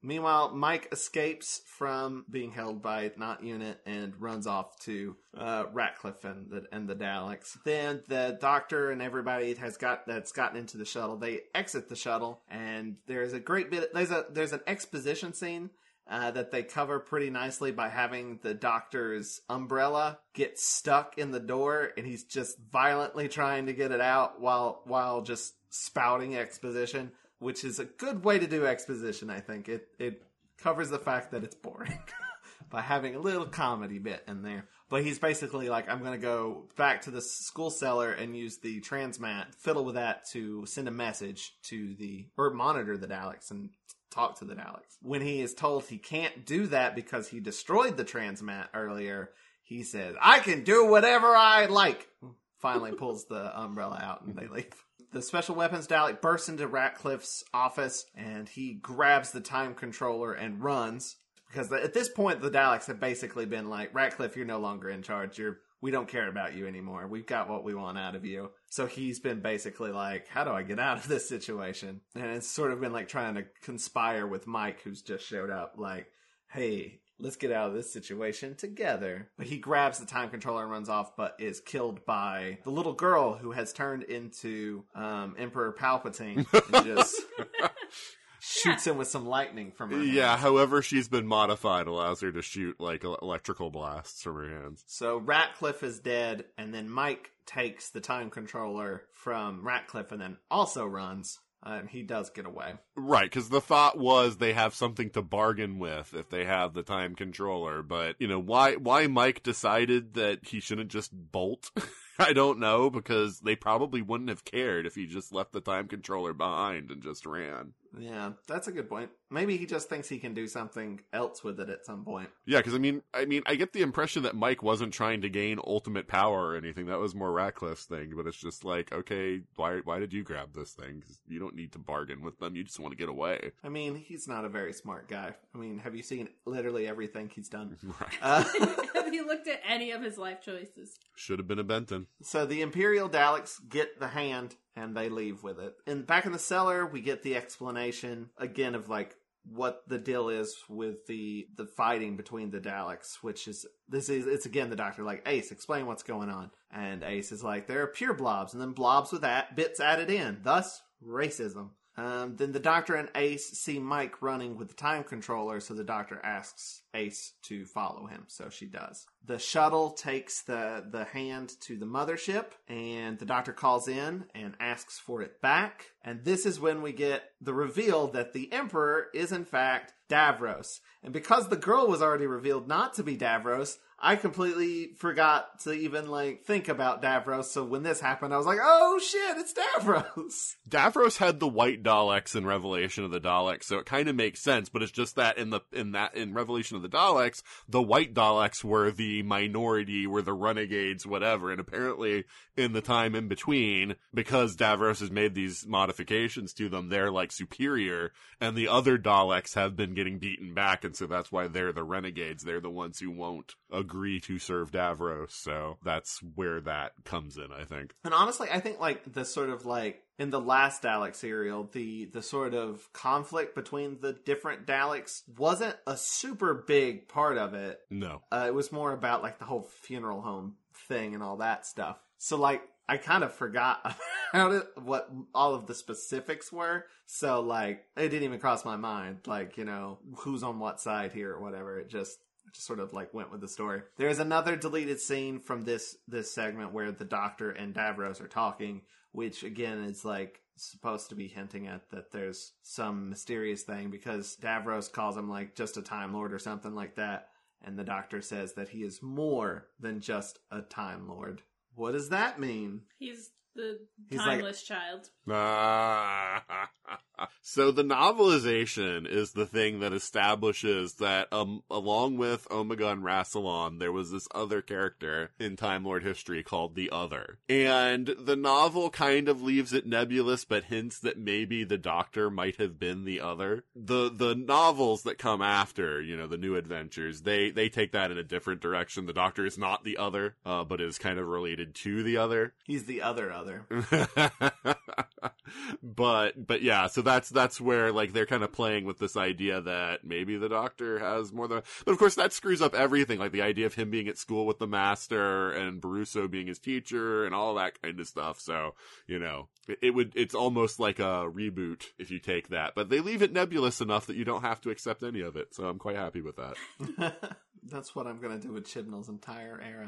Meanwhile, Mike escapes from being held by Not Unit and runs off to uh, Ratcliffe and the and the Daleks. Then the Doctor and everybody has got that's gotten into the shuttle. They exit the shuttle, and there's a great bit. There's a there's an exposition scene uh, that they cover pretty nicely by having the Doctor's umbrella get stuck in the door, and he's just violently trying to get it out while while just spouting exposition, which is a good way to do exposition, I think. It it covers the fact that it's boring by having a little comedy bit in there. But he's basically like, I'm going to go back to the school cellar and use the transmat, fiddle with that to send a message to the, or monitor the Daleks and talk to the Daleks. When he is told he can't do that because he destroyed the transmat earlier, he says, I can do whatever I like. Finally pulls the umbrella out and they leave. The Special Weapons Dalek bursts into Ratcliffe's office, and he grabs the time controller and runs. Because at this point, the Daleks have basically been like, Ratcliffe, you're no longer in charge. You're, we don't care about you anymore. We've got what we want out of you. So he's been basically like, how do I get out of this situation? And it's sort of been like trying to conspire with Mike, who's just showed up, like, hey, let's get out of this situation together. But he grabs the time controller and runs off, but is killed by the little girl who has turned into um, Emperor Palpatine and just shoots him with some lightning from her hands. Yeah, however she's been modified allows her to shoot, like, electrical blasts from her hands. So Ratcliffe is dead, and then Mike takes the time controller from Ratcliffe and then also runs. Uh, and he does get away. Right, because the thought was they have something to bargain with if they have the time controller. But, you know, why why Mike decided that he shouldn't just bolt, I don't know, because they probably wouldn't have cared if he just left the time controller behind and just ran. Yeah, that's a good point. Maybe he just thinks he can do something else with it at some point. Yeah, because I mean, I mean, I get the impression that Mike wasn't trying to gain ultimate power or anything. That was more Ratcliffe's thing. But it's just like, okay, why why did you grab this thing? 'Cause you don't need to bargain with them. You just want to get away. I mean, he's not a very smart guy. I mean, have you seen literally everything he's done? Right. Uh, Have you looked at any of his life choices? Should have been a Benton. So the Imperial Daleks get the hand and they leave with it. And back in the cellar, we get the explanation again of like what the deal is with the the fighting between the Daleks, which is this is it's again the Doctor like, Ace, explain what's going on. And Ace is like, there are pure blobs and then blobs with that bits added in, thus racism. Um, then the Doctor and Ace see Mike running with the time controller, so the Doctor asks Ace to follow him, so she does. The shuttle takes the, the hand to the mothership, and the Doctor calls in and asks for it back. And this is when we get the reveal that the Emperor is in fact Davros. And because the girl was already revealed not to be Davros, I completely forgot to even, like, think about Davros, so when this happened, I was like, oh shit, it's Davros! Davros had the white Daleks in Revelation of the Daleks, so it kind of makes sense, but it's just that in the in that in Revelation of the Daleks, the white Daleks were the minority, were the renegades, whatever, and apparently in the time in between, because Davros has made these modifications to them, they're, like, superior, and the other Daleks have been getting beaten back, and so that's why they're the renegades. They're the ones who won't agree to serve Davros, so that's where that comes in, I think. And honestly, I think, like, the sort of, like, in the last Dalek serial, the, the sort of conflict between the different Daleks wasn't a super big part of it. No. Uh, it was more about, like, the whole funeral home thing and all that stuff. So, like, I kind of forgot about it, what all of the specifics were. So, like, it didn't even cross my mind, like, you know, who's on what side here or whatever. It just... just sort of like went with the story. There's another deleted scene from this this segment where the Doctor and Davros are talking, which again is like supposed to be hinting at that there's some mysterious thing because Davros calls him like just a Time Lord or something like that, and the Doctor says that he is more than just a Time Lord. What does that mean? He's the He's timeless child. So the novelization is the thing that establishes that um, along with Omega and Rassilon, there was this other character in Time Lord history called the Other. And the novel kind of leaves it nebulous, but hints that maybe the Doctor might have been the Other. The the novels that come after, you know, the New Adventures, they, they take that in a different direction. The Doctor is not the Other, uh, but is kind of related to the Other. He's the other other. but, but yeah, so that's, that's where, like, they're kind of playing with this idea that maybe the Doctor has more than, but of course that screws up everything, like the idea of him being at school with the Master and Baruso being his teacher and all that kind of stuff. So, you know, it, it would, it's almost like a reboot if you take that, but they leave it nebulous enough that you don't have to accept any of it. So I'm quite happy with that. That's what I'm going to do with Chibnall's entire era.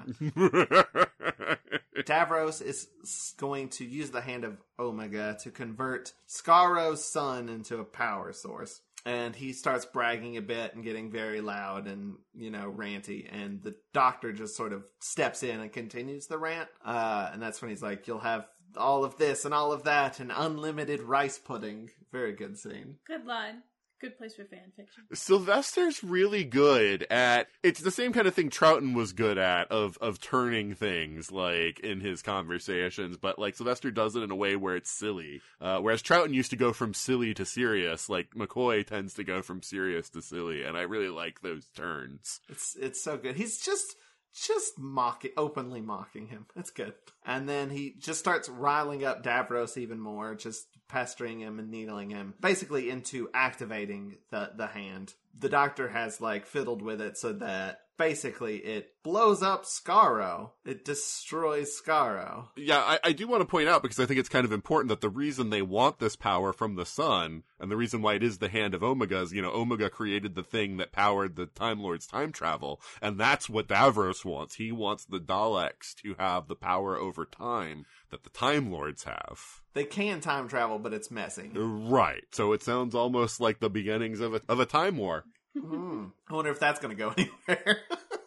Davros is going to use the Hand of Omega to convert Skaro's son into a power source. And he starts bragging a bit and getting very loud and, you know, ranty. And the Doctor just sort of steps in and continues the rant. Uh, and that's when he's like, you'll have all of this and all of that and unlimited rice pudding. Very good scene. Good line. Good place for fan fiction. Sylvester's really good at, it's the same kind of thing Troughton was good at, of, of turning things, like, in his conversations, but, like, Sylvester does it in a way where it's silly. Uh, whereas Troughton used to go from silly to serious, like, McCoy tends to go from serious to silly, and I really like those turns. It's, it's so good. He's just... Just mocking, openly mocking him. It's good. And then he just starts riling up Davros even more, just pestering him and needling him, basically into activating the, the hand. The Doctor has, like, fiddled with it so that basically it blows up Skaro. It destroys Skaro. Yeah, I, I do want to point out, because I think it's kind of important, that the reason they want this power from the sun, and the reason why it is the Hand of Omega, is, you know, Omega created the thing that powered the Time Lord's time travel, and that's what Davros wants. He wants the Daleks to have the power over time that the Time Lords have. They can time travel, but it's messy. Right. So it sounds almost like the beginnings of a, of a time war. Mm. I wonder if that's going to go anywhere.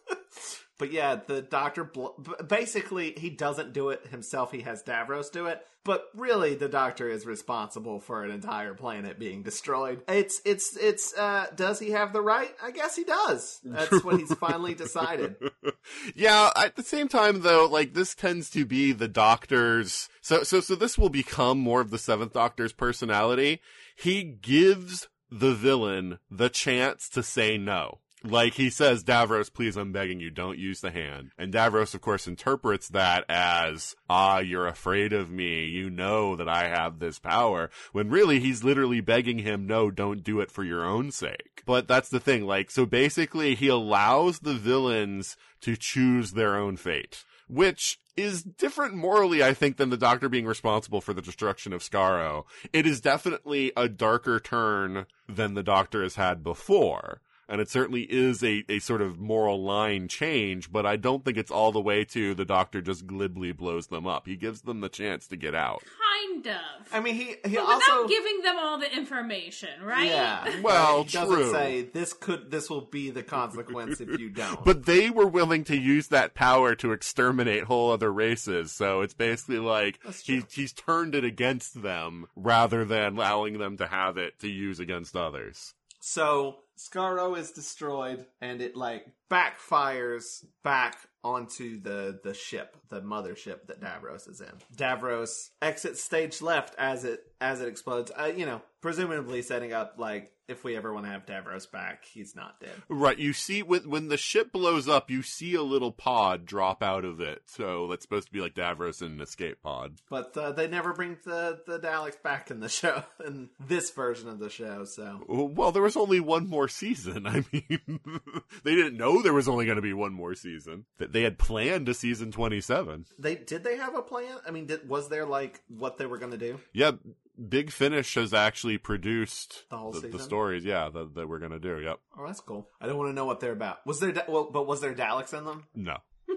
But yeah, the Doctor, bl- basically, he doesn't do it himself. He has Davros do it. But really, the Doctor is responsible for an entire planet being destroyed. It's, it's, it's, uh, does he have the right? I guess he does. That's what he's finally decided. Yeah, at the same time, though, like, this tends to be the Doctor's, so, so, so this will become more of the Seventh Doctor's personality. He gives the villain the chance to say no. Like, he says, Davros, please, I'm begging you, don't use the hand. And Davros, of course, interprets that as, ah, you're afraid of me, you know that I have this power, when really he's literally begging him, no, don't do it for your own sake. But that's the thing, like, so basically he allows the villains to choose their own fate, which is different morally, I think, than the Doctor being responsible for the destruction of Skaro. It is definitely a darker turn than the Doctor has had before. And it certainly is a, a sort of moral line change, but I don't think it's all the way to the Doctor just glibly blows them up. He gives them the chance to get out. Kind of. I mean, he, he but also... without giving them all the information, right? Yeah. Well, he true. doesn't say, this could, this will be the consequence if you don't. But they were willing to use that power to exterminate whole other races, so it's basically like, he, he's turned it against them, rather than allowing them to have it to use against others. So, Skaro is destroyed, and it, like, backfires back onto the, the ship, the mothership that Davros is in. Davros exits stage left as it as it explodes, uh, you know, presumably setting up, like, if we ever want to have Davros back, he's not dead. Right, you see, when, when the ship blows up, you see a little pod drop out of it, so that's supposed to be like Davros in an escape pod. But uh, they never bring the, the Daleks back in the show, in this version of the show, so... Well, there was only one more season, I mean, they didn't know there was only going to be one more season. They had planned a season twenty-seven. They Did they have a plan? I mean, did, was there, like, what they were going to do? Yeah, Big Finish has actually produced the whole the, season? The stories, yeah, that, that we're going to do, yep. Oh, that's cool. I don't want to know what they're about. Was there, da- well, but was there Daleks in them? No.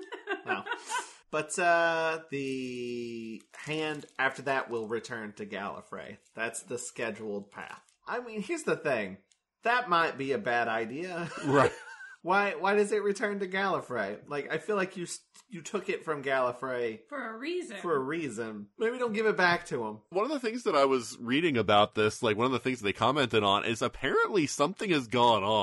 No. But uh, the hand after that will return to Gallifrey. That's the scheduled path. I mean, here's the thing. That might be a bad idea. Right. Why Why does it return to Gallifrey? Like, I feel like you you took it from Gallifrey for a reason. For a reason. Maybe don't give it back to him. One of the things that I was reading about this, like one of the things they commented on, is apparently something has gone on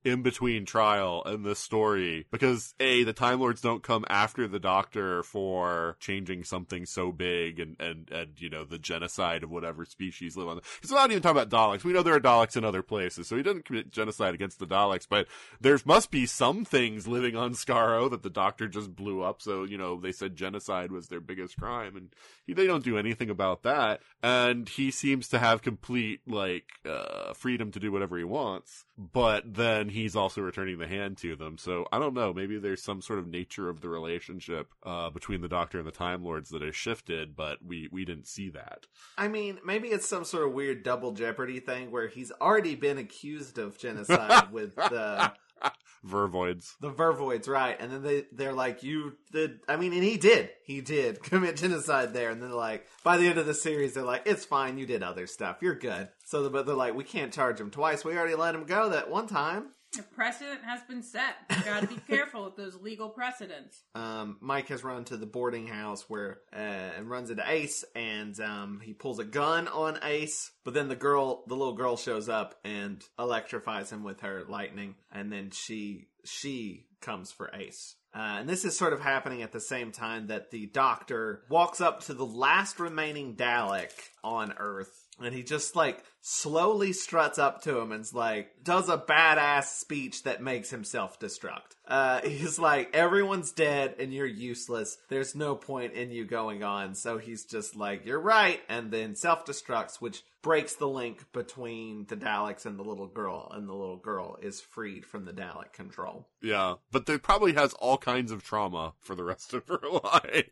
in between trial and this story, because A, the Time Lords don't come after the Doctor for changing something so big and, and, and you know, the genocide of whatever species live on. Because we're not even talking about Daleks. We know there are Daleks in other places, so he doesn't commit genocide against the Daleks, but there must be some things living on Skaro that the Doctor just blew up, so, you know, they said genocide was their biggest crime, and he, they don't do anything about that, and he seems to have complete, like, uh, freedom to do whatever he wants, but then he's also returning the hand to them, so I don't know, maybe there's some sort of nature of the relationship, uh, between the Doctor and the Time Lords that has shifted, but we, we didn't see that. I mean, maybe it's some sort of weird double jeopardy thing where he's already been accused of genocide with the... Vervoids. The Vervoids, right. And then they, they're like, you did, I mean, and he did. He did commit genocide there. And then like, by the end of the series, they're like, it's fine, you did other stuff. You're good. So, but they're like, we can't charge him twice. We already let him go that one time. The precedent has been set. You gotta be careful with those legal precedents. Um, Mike has run to the boarding house where, uh, and runs into Ace, and, um, he pulls a gun on Ace, but then the girl, the little girl shows up and electrifies him with her lightning, and then she, she comes for Ace. Uh, and this is sort of happening at the same time that the Doctor walks up to the last remaining Dalek on Earth. And he just, like, slowly struts up to him and's like, does a badass speech that makes him self-destruct. Uh, he's like, everyone's dead and you're useless. There's no point in you going on. So he's just like, you're right. And then self-destructs, which breaks the link between the Daleks and the little girl. And the little girl is freed from the Dalek control. Yeah, but they probably has all kinds of trauma for the rest of her life.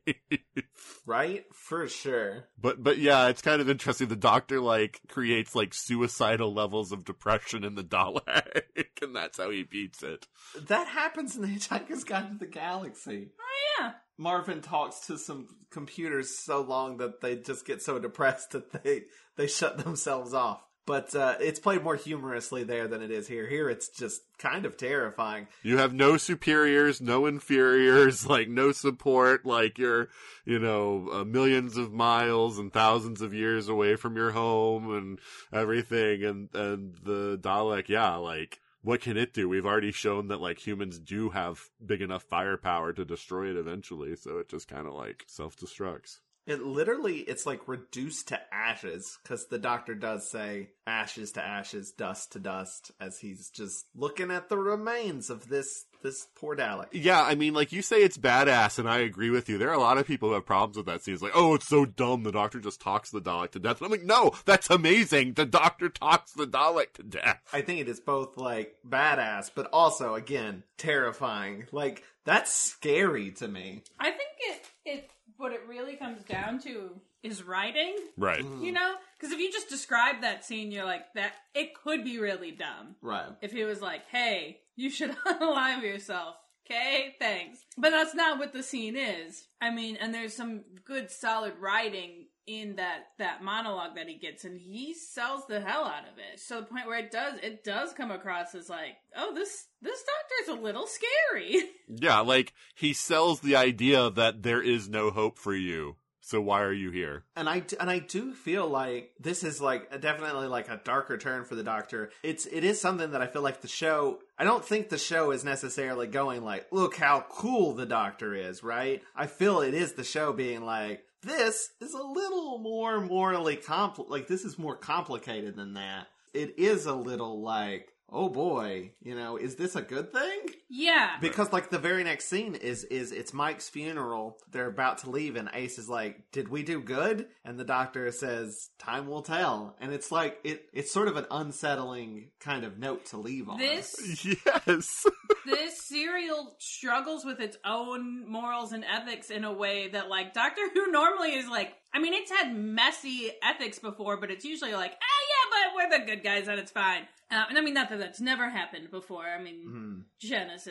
Right? For sure. But, but yeah, it's kind of interesting. The Doctor, like, creates, like, suicidal levels of depression in the Dalek, and that's how he beats it. That happens in The Hitchhiker's Guide to the Galaxy. Oh, yeah. Marvin talks to some computers so long that they just get so depressed that they, they shut themselves off. But uh, it's played more humorously there than it is here. Here it's just kind of terrifying. You have no superiors, no inferiors, like no support, like you're, you know, uh, millions of miles and thousands of years away from your home and everything. And, and the Dalek, yeah, like, what can it do? We've already shown that, like, humans do have big enough firepower to destroy it eventually. So it just kind of, like, self-destructs. It literally, it's like reduced to ashes, because the Doctor does say ashes to ashes, dust to dust, as he's just looking at the remains of this this poor Dalek. Yeah, I mean, like, you say it's badass, and I agree with you. There are a lot of people who have problems with that scene. It's like, oh, it's so dumb, the Doctor just talks the Dalek to death. And I'm like, no, that's amazing. The Doctor talks the Dalek to death. I think it is both, like, badass, but also, again, terrifying. Like, that's scary to me. I think it, it what it really comes down to is writing. Right. You know? Because if you just describe that scene, you're like, that it could be really dumb. Right. If he was like, hey, you should unalive yourself. Okay, thanks. But that's not what the scene is. I mean, and there's some good solid writing in that, that monologue that he gets, and he sells the hell out of it. So the point where it does, it does come across as like, oh, this, this Doctor's a little scary. Yeah, like, he sells the idea that there is no hope for you. So why are you here? And I, and I do feel like this is like a, definitely like a darker turn for the Doctor. It's, it is something that I feel like the show, I don't think the show is necessarily going like, look how cool the Doctor is, right? I feel it is the show being like, this is a little more morally compl- like this is more complicated than that. It is a little like, oh boy, you know, is this a good thing? Yeah. Because, like, the very next scene is, is it's Mike's funeral. They're about to leave, and Ace is like, did we do good? And the Doctor says, time will tell. And it's like, it it's sort of an unsettling kind of note to leave on. This, Yes. this serial struggles with its own morals and ethics in a way that, like, Doctor Who normally is like, I mean, it's had messy ethics before, but it's usually like, ah, yeah, but we're the good guys and it's fine. Uh, and I mean, not that that's never happened before. I mean, mm-hmm. Genesis.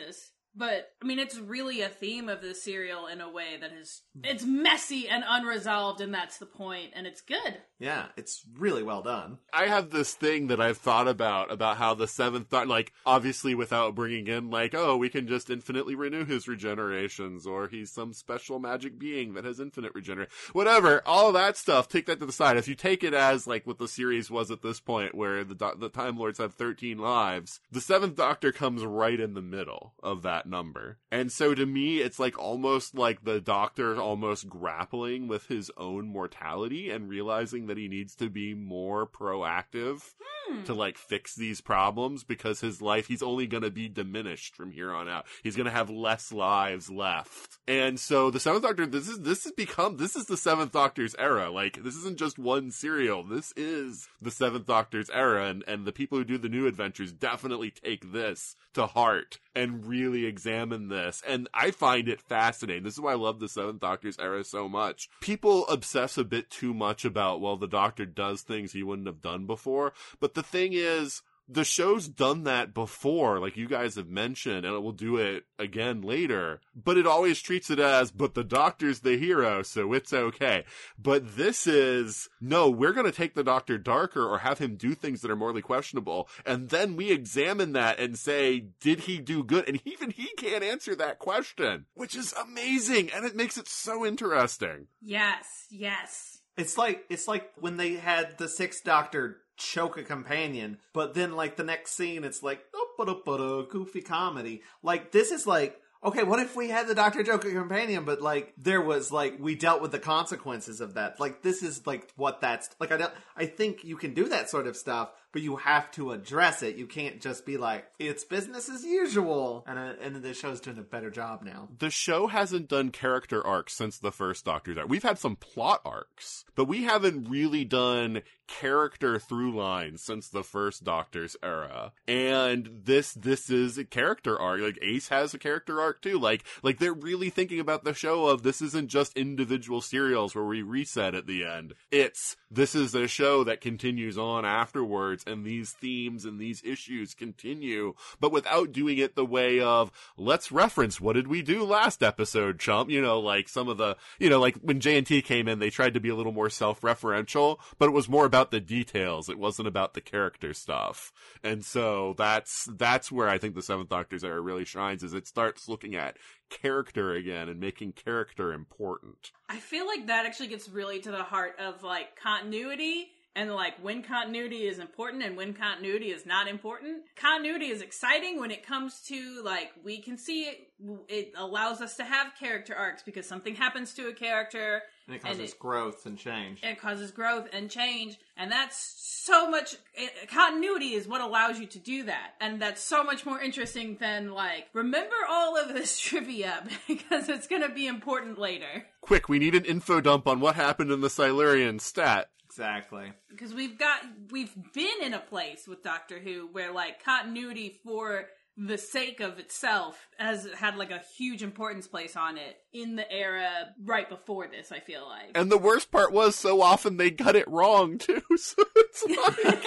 But, I mean, it's really a theme of this serial in a way that is, it's messy and unresolved, and that's the point, and it's good. Yeah, it's really well done. I have this thing that I've thought about, about how the seventh Doctor, like, obviously without bringing in, like, oh, we can just infinitely renew his regenerations, or he's some special magic being that has infinite regeneration. Whatever, all that stuff, take that to the side. If you take it as, like, what the series was at this point, where the, Do- the Time Lords have thirteen lives, the seventh Doctor comes right in the middle of that number. And so to me, it's like almost like the Doctor almost grappling with his own mortality and realizing that he needs to be more proactive hmm. to like fix these problems, because his life, he's only going to be diminished from here on out. He's going to have less lives left. And so the seventh Doctor, this is, this has become, this is the seventh Doctor's era. Like, this isn't just one serial. This is the seventh Doctor's era. And, and the people who do the new adventures definitely take this to heart and really examine this. And I find it fascinating. This is why I love the seventh Doctor's era so much. People obsess a bit too much about, well, the Doctor does things he wouldn't have done before. But the thing is, the show's done that before, like you guys have mentioned, and it will do it again later. But it always treats it as, but the Doctor's the hero, so it's okay. But this is, no, we're going to take the Doctor darker or have him do things that are morally questionable. And then we examine that and say, did he do good? And even he can't answer that question, which is amazing. And it makes it so interesting. Yes, yes. It's like, it's like when they had the Sixth Doctor choke a companion, but then like the next scene it's like oh, goofy comedy. Like, this is like, okay, what if we had the Doctor choke a companion, but like there was like, we dealt with the consequences of that. Like, this is like what that's like. I don't, I think you can do that sort of stuff, but you have to address it. You can't just be like, it's business as usual. And uh, and the show's doing a better job now. The show hasn't done character arcs since the first Doctor's arc. We've had some plot arcs, but we haven't really done character through lines since the first Doctor's era. And this this is a character arc. Like, Ace has a character arc too. Like, like they're really thinking about the show of, this isn't just individual serials where we reset at the end. It's, this is a show that continues on afterwards, and these themes and these issues continue, but without doing it the way of, let's reference, what did we do last episode, chump? You know, like some of the, you know, like when J and T came in, they tried to be a little more self-referential, but it was more about the details. It wasn't about the character stuff. And so that's, that's where I think the seventh Doctor's era really shines, is it starts looking at character again and making character important. I feel like that actually gets really to the heart of like continuity. And, like, when continuity is important and when continuity is not important. Continuity is exciting when it comes to, like, we can see it. It allows us to have character arcs because something happens to a character. And it causes and it, growth and change. It causes growth and change. And that's so much... It, continuity is what allows you to do that. And that's so much more interesting than, like, remember all of this trivia because it's going to be important later. Quick, we need an info dump on what happened in the Silurian stat. Exactly. Because we've got, we've been in a place with Doctor Who where, like, continuity for the sake of itself has had, like, a huge importance place on it in the era right before this, I feel like. And the worst part was, so often they got it wrong, too. So it's like,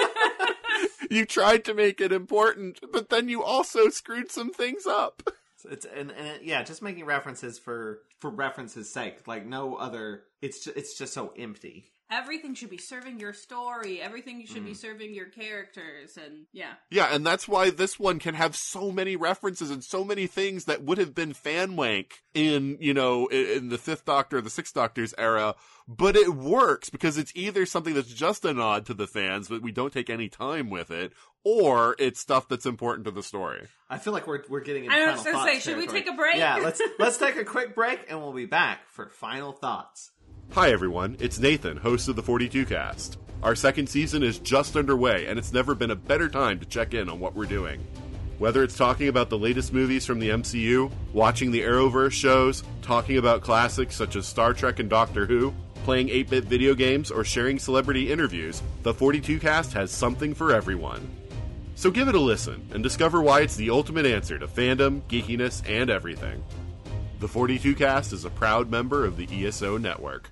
you tried to make it important, but then you also screwed some things up. It's and, and it, yeah, just making references for for reference's sake, like no other. It's just, it's just so empty. Everything should be serving your story. Everything should mm. be serving your characters, and yeah, yeah, and that's why this one can have so many references and so many things that would have been fan wank in, you know, in, in the Fifth Doctor, or the Sixth Doctor's era. But it works because it's either something that's just a nod to the fans, but we don't take any time with it, or it's stuff that's important to the story. I feel like we're we're getting into I final was going to say, should territory. we take a break? Yeah, let's let's take a quick break, and we'll be back for final thoughts. Hi everyone, it's Nathan, host of the forty-two cast. Our second season is just underway, and it's never been a better time to check in on what we're doing. Whether it's talking about the latest movies from the M C U, watching the Arrowverse shows, talking about classics such as Star Trek and Doctor Who, playing eight-bit video games, or sharing celebrity interviews, the forty-two cast has something for everyone. So give it a listen, and discover why it's the ultimate answer to fandom, geekiness, and everything. The forty-two cast is a proud member of the E S O Network.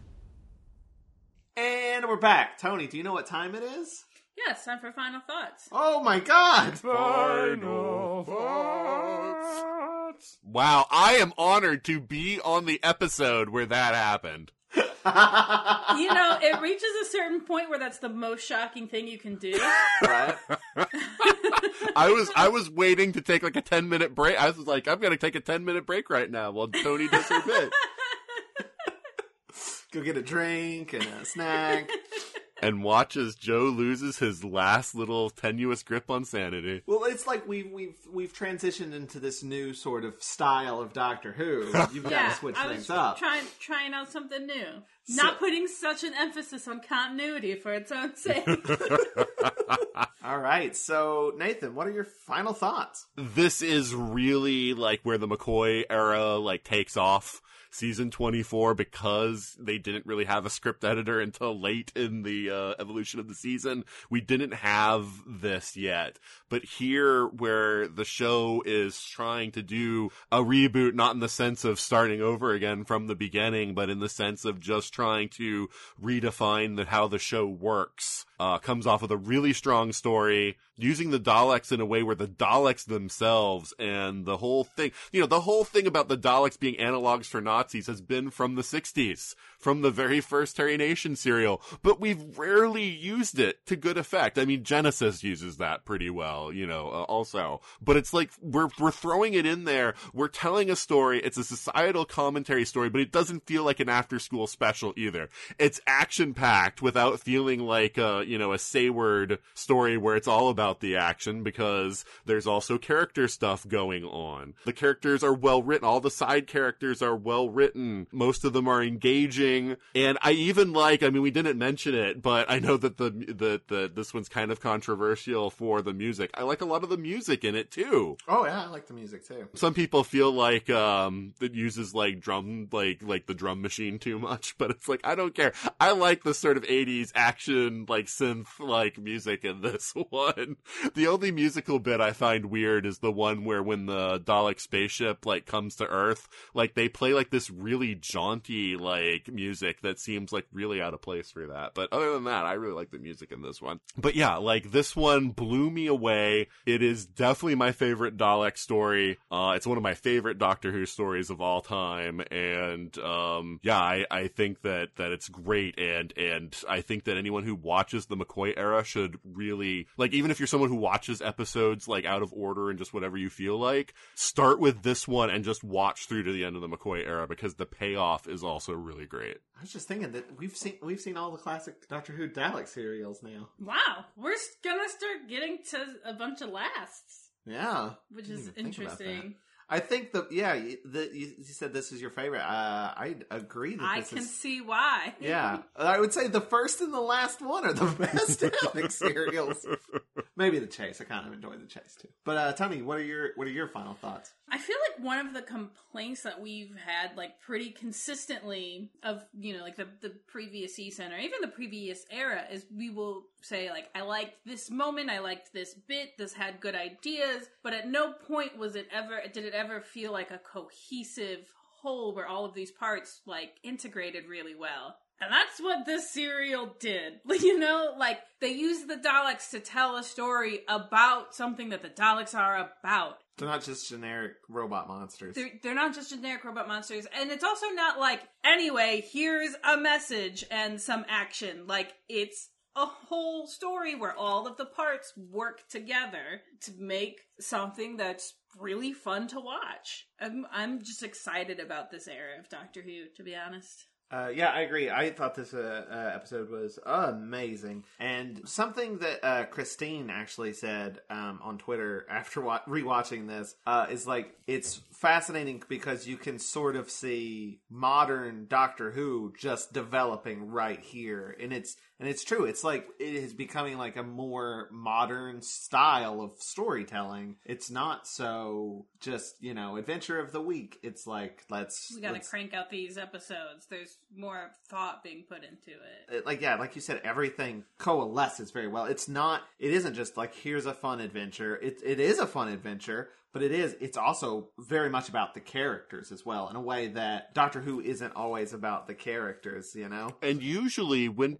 And we're back. Tony, do you know what time it is? Yes, time for final thoughts. Oh my god! Final thoughts. Wow, I am honored to be on the episode where that happened. You know, it reaches a certain point where that's the most shocking thing you can do. Right? I was I was waiting to take like a ten minute break. I was like, I'm gonna take a ten minute break right now while Tony does her bit. Go get a drink and a snack. And watch as Joe loses his last little tenuous grip on sanity. Well, it's like we've we've we've transitioned into this new sort of style of Doctor Who. You've got Yeah, to switch I things was up. trying trying out something new. So- Not putting such an emphasis on continuity for its own sake. All right, so Nathan, what are your final thoughts? This is really like where the McCoy era like takes off. Season twenty-four, because they didn't really have a script editor until late in the uh, evolution of the season. We didn't have this yet. But here, where the show is trying to do a reboot, not in the sense of starting over again from the beginning, but in the sense of just trying to redefine the, how the show works, uh, comes off with a really strong story, using the Daleks in a way where the Daleks themselves and the whole thing, you know, the whole thing about the Daleks being analogs for Nazis has been from the sixties, from the very first Terry Nation serial, but we've rarely used it to good effect. I mean, Genesis uses that pretty well, you know, uh, also, but it's like, we're, we're throwing it in there. We're telling a story. It's a societal commentary story, but it doesn't feel like an after school special either. It's action packed without feeling like a, you know, a Sayward story where it's all about the action, because there's also character stuff going on. The characters are well written. All the side characters are well written. Most of them are engaging. And I even like, I mean, we didn't mention it, but I know that the, the, the, this one's kind of controversial for the music. I like a lot of the music in it too. Oh yeah, I like the music too. Some people feel like, um, it uses like drum, like, like the drum machine too much, but it's like, I don't care. I like the sort of eighties action, like synth, like music in this one. The only musical bit I find weird is the one where when the Dalek spaceship, like, comes to Earth, like, they play, like, this really jaunty, like, music that seems, like, really out of place for that. But other than that, I really like the music in this one. But yeah, like, this one blew me away. It is definitely my favorite Dalek story. Uh, it's one of my favorite Doctor Who stories of all time. And, um, yeah, I, I think that, that it's great. And, and I think that anyone who watches the McCoy era should really, like, even if you're someone who watches episodes like out of order and just whatever you feel like, start with this one and just watch through to the end of the McCoy era, because the payoff is also really great. I was just thinking that we've seen we've seen all the classic Doctor Who Dalek serials now. Wow, we're s- gonna start getting to a bunch of lasts, Yeah, which Didn't is even think about that. interesting. I think the yeah, the, you, you said this is your favorite. Uh, I agree that I this can is. see why. Yeah, I would say the first and the last one are the best Dalek serials. Maybe the Chase. I kind of enjoy the Chase too. But uh, Tony, what are your what are your final thoughts? I feel like one of the complaints that we've had, like, pretty consistently of, you know, like the, the previous season or even the previous era, is we will say, like, I liked this moment, I liked this bit, this had good ideas, but at no point was it ever, did it ever feel like a cohesive whole where all of these parts, like, integrated really well. And that's what this serial did. You know, like, they used the Daleks to tell a story about something that the Daleks are about. They're not just generic robot monsters. They're, they're not just generic robot monsters. And it's also not like, anyway, here's a message and some action. Like, it's a whole story where all of the parts work together to make something that's really fun to watch. I'm, I'm just excited about this era of Doctor Who, to be honest. Uh, yeah, I agree. I thought this uh, uh, episode was amazing. And something that uh, Christine actually said um, on Twitter after wa- rewatching this uh, is like, it's fascinating because you can sort of see modern Doctor Who just developing right here. And it's and it's true. It's like it is becoming like a more modern style of storytelling. It's not so just, you know, adventure of the week. It's like, let's... We gotta let's, crank out these episodes. There's more thought being put into it. it, like, yeah, like you said, everything coalesces very well. It's not, it isn't just like, here's a fun adventure. It It is a fun adventure, but it is, it's also very much about the characters as well, in a way that Doctor Who isn't always about the characters, you know? And usually when, when writers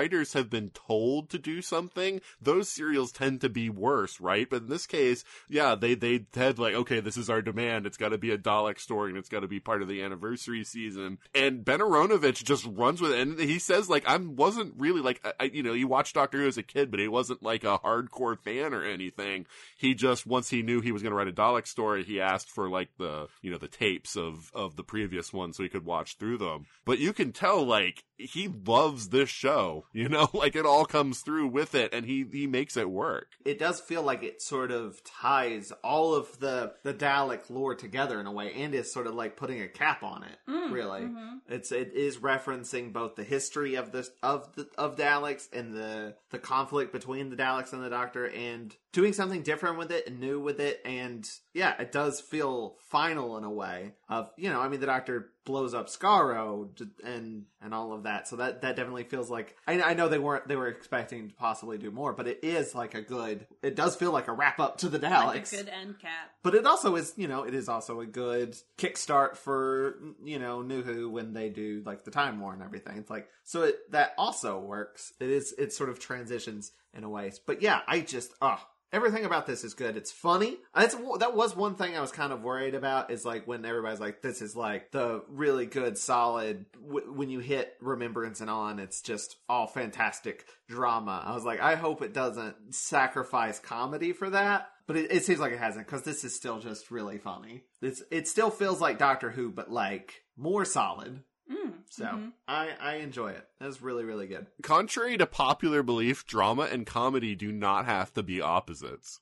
writers have been told to do something, those serials tend to be worse, right? But in this case, yeah, they, they had like, okay, this is our demand. It's got to be a Dalek story and it's got to be part of the anniversary season. And Ben Aronovich just runs with it. And he says, like, I wasn't really like, I, you know, he watched Doctor Who as a kid, but he wasn't like a hardcore fan or anything. He just, once he knew he was going to write a Dalek story, he asked for like the, you know, the tapes of, of the previous one so he could watch through them. But you can tell, like, he loves this show, you know, like it all comes through with it and he, he makes it work. It does feel like it sort of ties all of the, the Dalek lore together in a way and is sort of like putting a cap on it, mm, really. Mm-hmm. It's, it is referencing both the history of this, of the, of Daleks and the, the conflict between the Daleks and the Doctor and doing something different with it and new with it. And yeah, it does feel final in a way of, you know, I mean, the Doctor blows up Skaro and and all of that, so that that definitely feels like I, I know they weren't they were expecting to possibly do more, but it is like a good it does feel like a wrap up to the Daleks, like a good end cap. But it also is, you know, it is also a good kickstart for, you know, New Who when they do like the Time War and everything. It's like, so it that also works. It is it sort of transitions in a way, but yeah, I just oh everything about this is good. It's funny. That's, that was one thing I was kind of worried about is like when everybody's like, this is like the really good, solid, w- when you hit Remembrance and on, it's just all fantastic drama. I was like, I hope it doesn't sacrifice comedy for that. But it, it seems like it hasn't because this is still just really funny. It's, it still feels like Doctor Who, but like more solid. Mm, so mm-hmm. I, I enjoy it. It's really, really good. Contrary to popular belief, drama and comedy do not have to be opposites.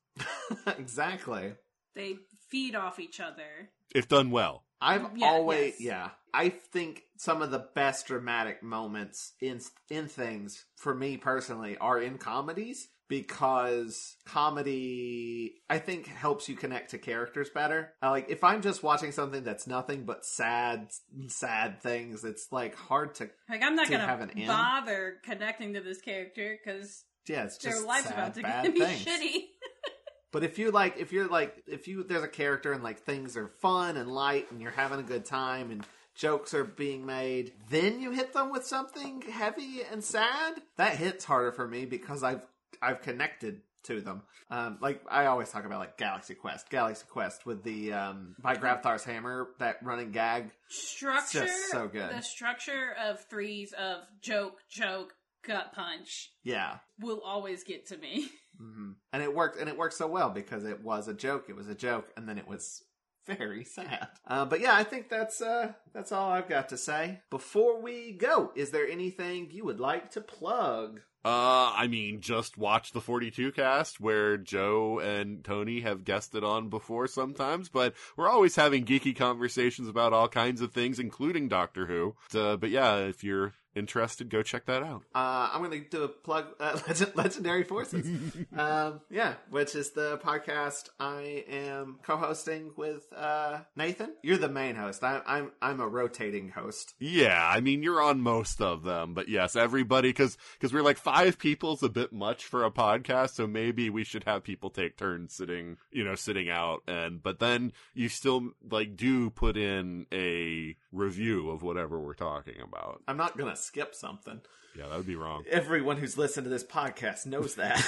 Exactly. They feed off each other. If done well. I've yeah, always, yes. yeah. I think some of the best dramatic moments in in things, for me personally, are in comedies. Because comedy, I think, helps you connect to characters better. Uh, like, if I'm just watching something that's nothing but sad, sad things, it's, like, hard to Like, I'm not to going have an to end. bother connecting to this character, because yeah, it's just their life's sad, about to bad be things. shitty. But if you, like, if you're, like, if you, there's a character and, like, things are fun and light and you're having a good time and jokes are being made, then you hit them with something heavy and sad, that hits harder for me because I've I've connected to them. Um, like, I always talk about, like, Galaxy Quest. Galaxy Quest with the, um, by Grabthar's Hammer, that running gag. Structure. It's just so good. The structure of threes of joke, joke, gut punch. Yeah. Will always get to me. Mm-hmm. And it worked, and it worked so well because it was a joke. It was a joke, and then it was very sad. Uh, but yeah, I think that's, uh, that's all I've got to say. Before we go, is there anything you would like to plug? Uh, I mean, just watch the forty-two cast where Joe and Tony have guested on before sometimes, but we're always having geeky conversations about all kinds of things, including Doctor Who. Uh, but yeah, if you're interested, go check that out. Uh, I'm going to do a plug, uh, Legend- Legendary Forces. um, yeah, which is the podcast I am co-hosting with, uh, Nathan. You're the main host. I, I'm, I'm a rotating host. Yeah, I mean, you're on most of them, but yes, everybody, cause, cause we're like five people's a bit much for a podcast, so maybe we should have people take turns sitting, you know, sitting out, and, but then you still, like, do put in a review of whatever we're talking about. I'm not going to skip something. Yeah, that would be wrong. Everyone who's listened to this podcast knows that.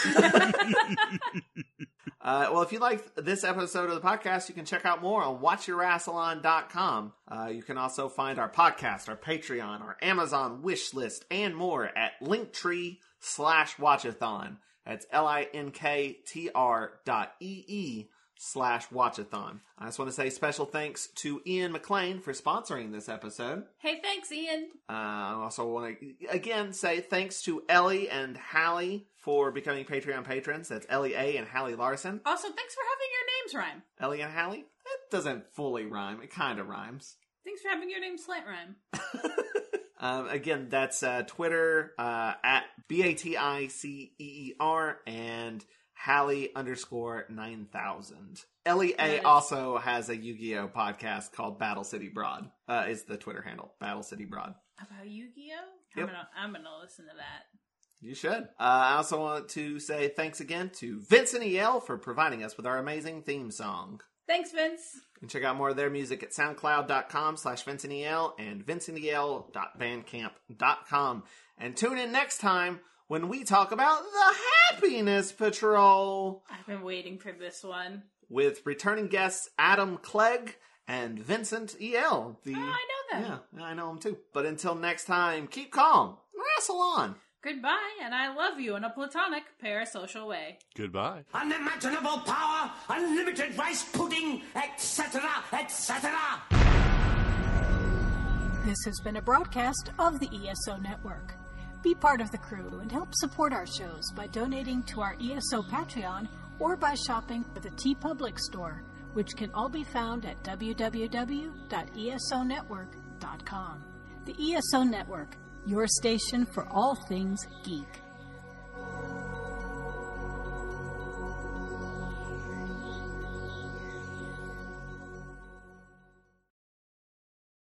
uh, well, if you like this episode of the podcast, you can check out more on watch your rassalon dot com. Uh, you can also find our podcast, our Patreon, our Amazon wish list, and more at linktree slash watchathon. That's L-I-N-K-T-R dot E-E slash watchathon. I just want to say special thanks to Ian McLean for sponsoring this episode. Hey, thanks, Ian. Uh, I also want to, again, say thanks to Ellie and Hallie for becoming Patreon patrons. That's Ellie A. and Hallie Larson. Also, thanks for having your names rhyme. Ellie and Hallie? It doesn't fully rhyme. It kind of rhymes. Thanks for having your name slant rhyme. um, again, that's uh, Twitter uh, at B A T I C E E R and Hallie underscore nine thousand. Ellie A Nice. also has a Yu-Gi-Oh podcast called Battle City Broad. Uh, is the Twitter handle. Battle City Broad. About Yu-Gi-Oh? Yep. I'm gonna, I'm gonna listen to that. You should. Uh, I also want to say thanks again to Vincent E L for providing us with our amazing theme song. Thanks, Vince. You can check out more of their music at soundcloud.com slash VincentEL and vincentel dot bandcamp dot com. And tune in next time when we talk about the Happiness Patrol. I've been waiting for this one. With returning guests Adam Clegg and Vincent E L. The, oh, I know them. Yeah, I know them too. But until next time, keep calm. Wrestle on. Goodbye, and I love you in a platonic, parasocial way. Goodbye. Unimaginable power, unlimited rice pudding, et cetera, et cetera. This has been a broadcast of the E S O Network. Be part of the crew and help support our shows by donating to our E S O Patreon or by shopping at the TeePublic store, which can all be found at w w w dot e s o network dot com. The E S O Network, your station for all things geek.